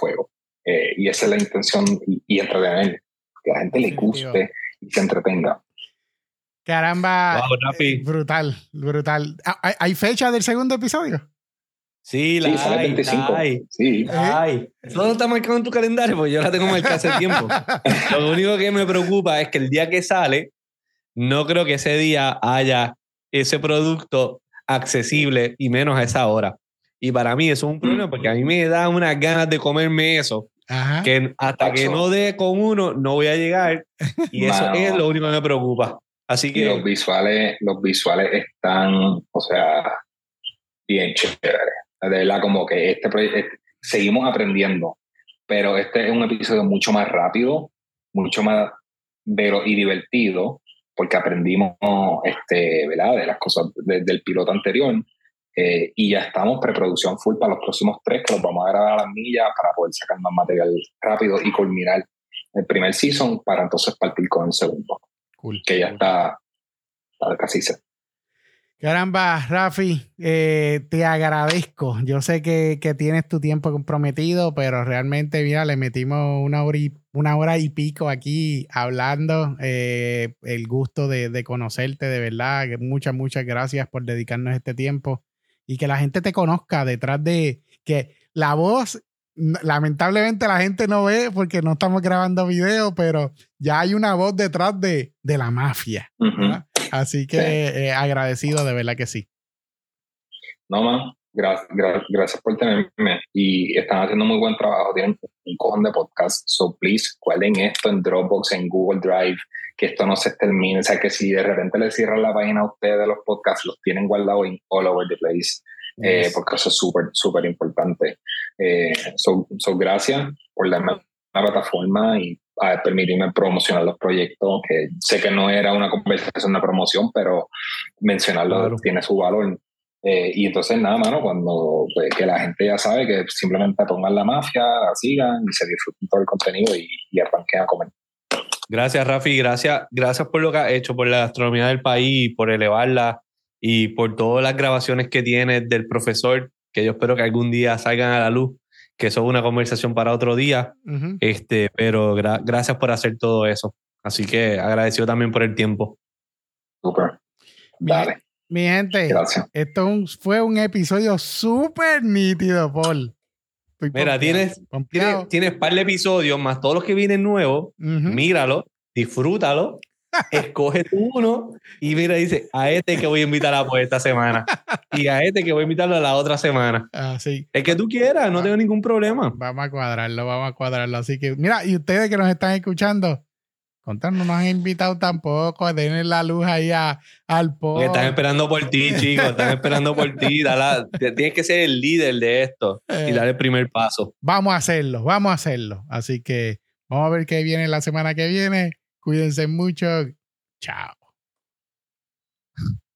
Y esa es la intención y entretener, que a la gente le guste y se entretenga. Caramba, brutal. ¿Hay fecha del segundo episodio? Sí, sale el 25. Sí. Eso no está marcado en tu calendario, porque yo la tengo marcada hace tiempo. Lo único que me preocupa es que el día que sale, no creo que ese día haya ese producto accesible y menos a esa hora. Y para mí eso es un problema, porque a mí me da unas ganas de comerme eso. Ajá. Que hasta que no dé con uno, no voy a llegar. Y eso es lo único que me preocupa. Así que los visuales están, o sea, bien chéveres. De verdad, como que seguimos aprendiendo, pero este es un episodio mucho más rápido, mucho más y divertido, porque aprendimos ¿verdad? De las cosas del piloto anterior, y ya estamos preproducción full para los próximos 3, que los vamos a grabar a las millas para poder sacar más material rápido y culminar el primer season para entonces partir con el segundo, que ya está casi set. Caramba, Rafi, te agradezco. Yo sé que tienes tu tiempo comprometido, pero realmente, mira, le metimos una hora y pico aquí hablando. El gusto de conocerte, de verdad. Muchas gracias por dedicarnos este tiempo y que la gente te conozca detrás de que la voz, lamentablemente la gente no ve porque no estamos grabando video, pero ya hay una voz detrás de la mafia, ¿verdad? Así que agradecido, de verdad que sí. No, man, gracias por tenerme y están haciendo muy buen trabajo, tienen un cojón de podcast, so please guarden esto en Dropbox, en Google Drive, que esto no se termine, o sea que si de repente les cierran la página a ustedes de los podcasts, los tienen guardados en all over the place, porque eso es súper importante. So gracias por darme una plataforma y a permitirme promocionar los proyectos, que sé que no era una conversación de promoción, pero mencionarlo tiene su valor. Y entonces nada, mano, cuando que la gente ya sabe que simplemente pongan la mafia, la sigan y se disfruten todo el contenido y arranquen a comer. Gracias, Rafi, gracias por lo que has hecho, por la gastronomía del país, por elevarla y por todas las grabaciones que tienes del profesor, que yo espero que algún día salgan a la luz, que eso es una conversación para otro día. Uh-huh. Pero gracias por hacer todo eso. Así que agradecido también por el tiempo. Súper. Dale. Mi gente, gracias. Esto fue un episodio súper nítido, Paul. Mira, tienes par de episodios más todos los que vienen nuevos. Míralo, disfrútalo, escoge tú uno y mira, dice, a este que voy a invitar a esta semana y a este que voy a invitarlo a la otra semana. Sí. El que tú quieras, no tengo ningún problema. Vamos a cuadrarlo. Así que, mira, y ustedes que nos están escuchando, no nos han invitado tampoco, denle la luz ahí al podcast. Están esperando por ti, chicos, están esperando por ti. Tienes que ser el líder de esto y dar el primer paso. Vamos a hacerlo. Así que vamos a ver qué viene la semana que viene. Cuídense mucho. Chao.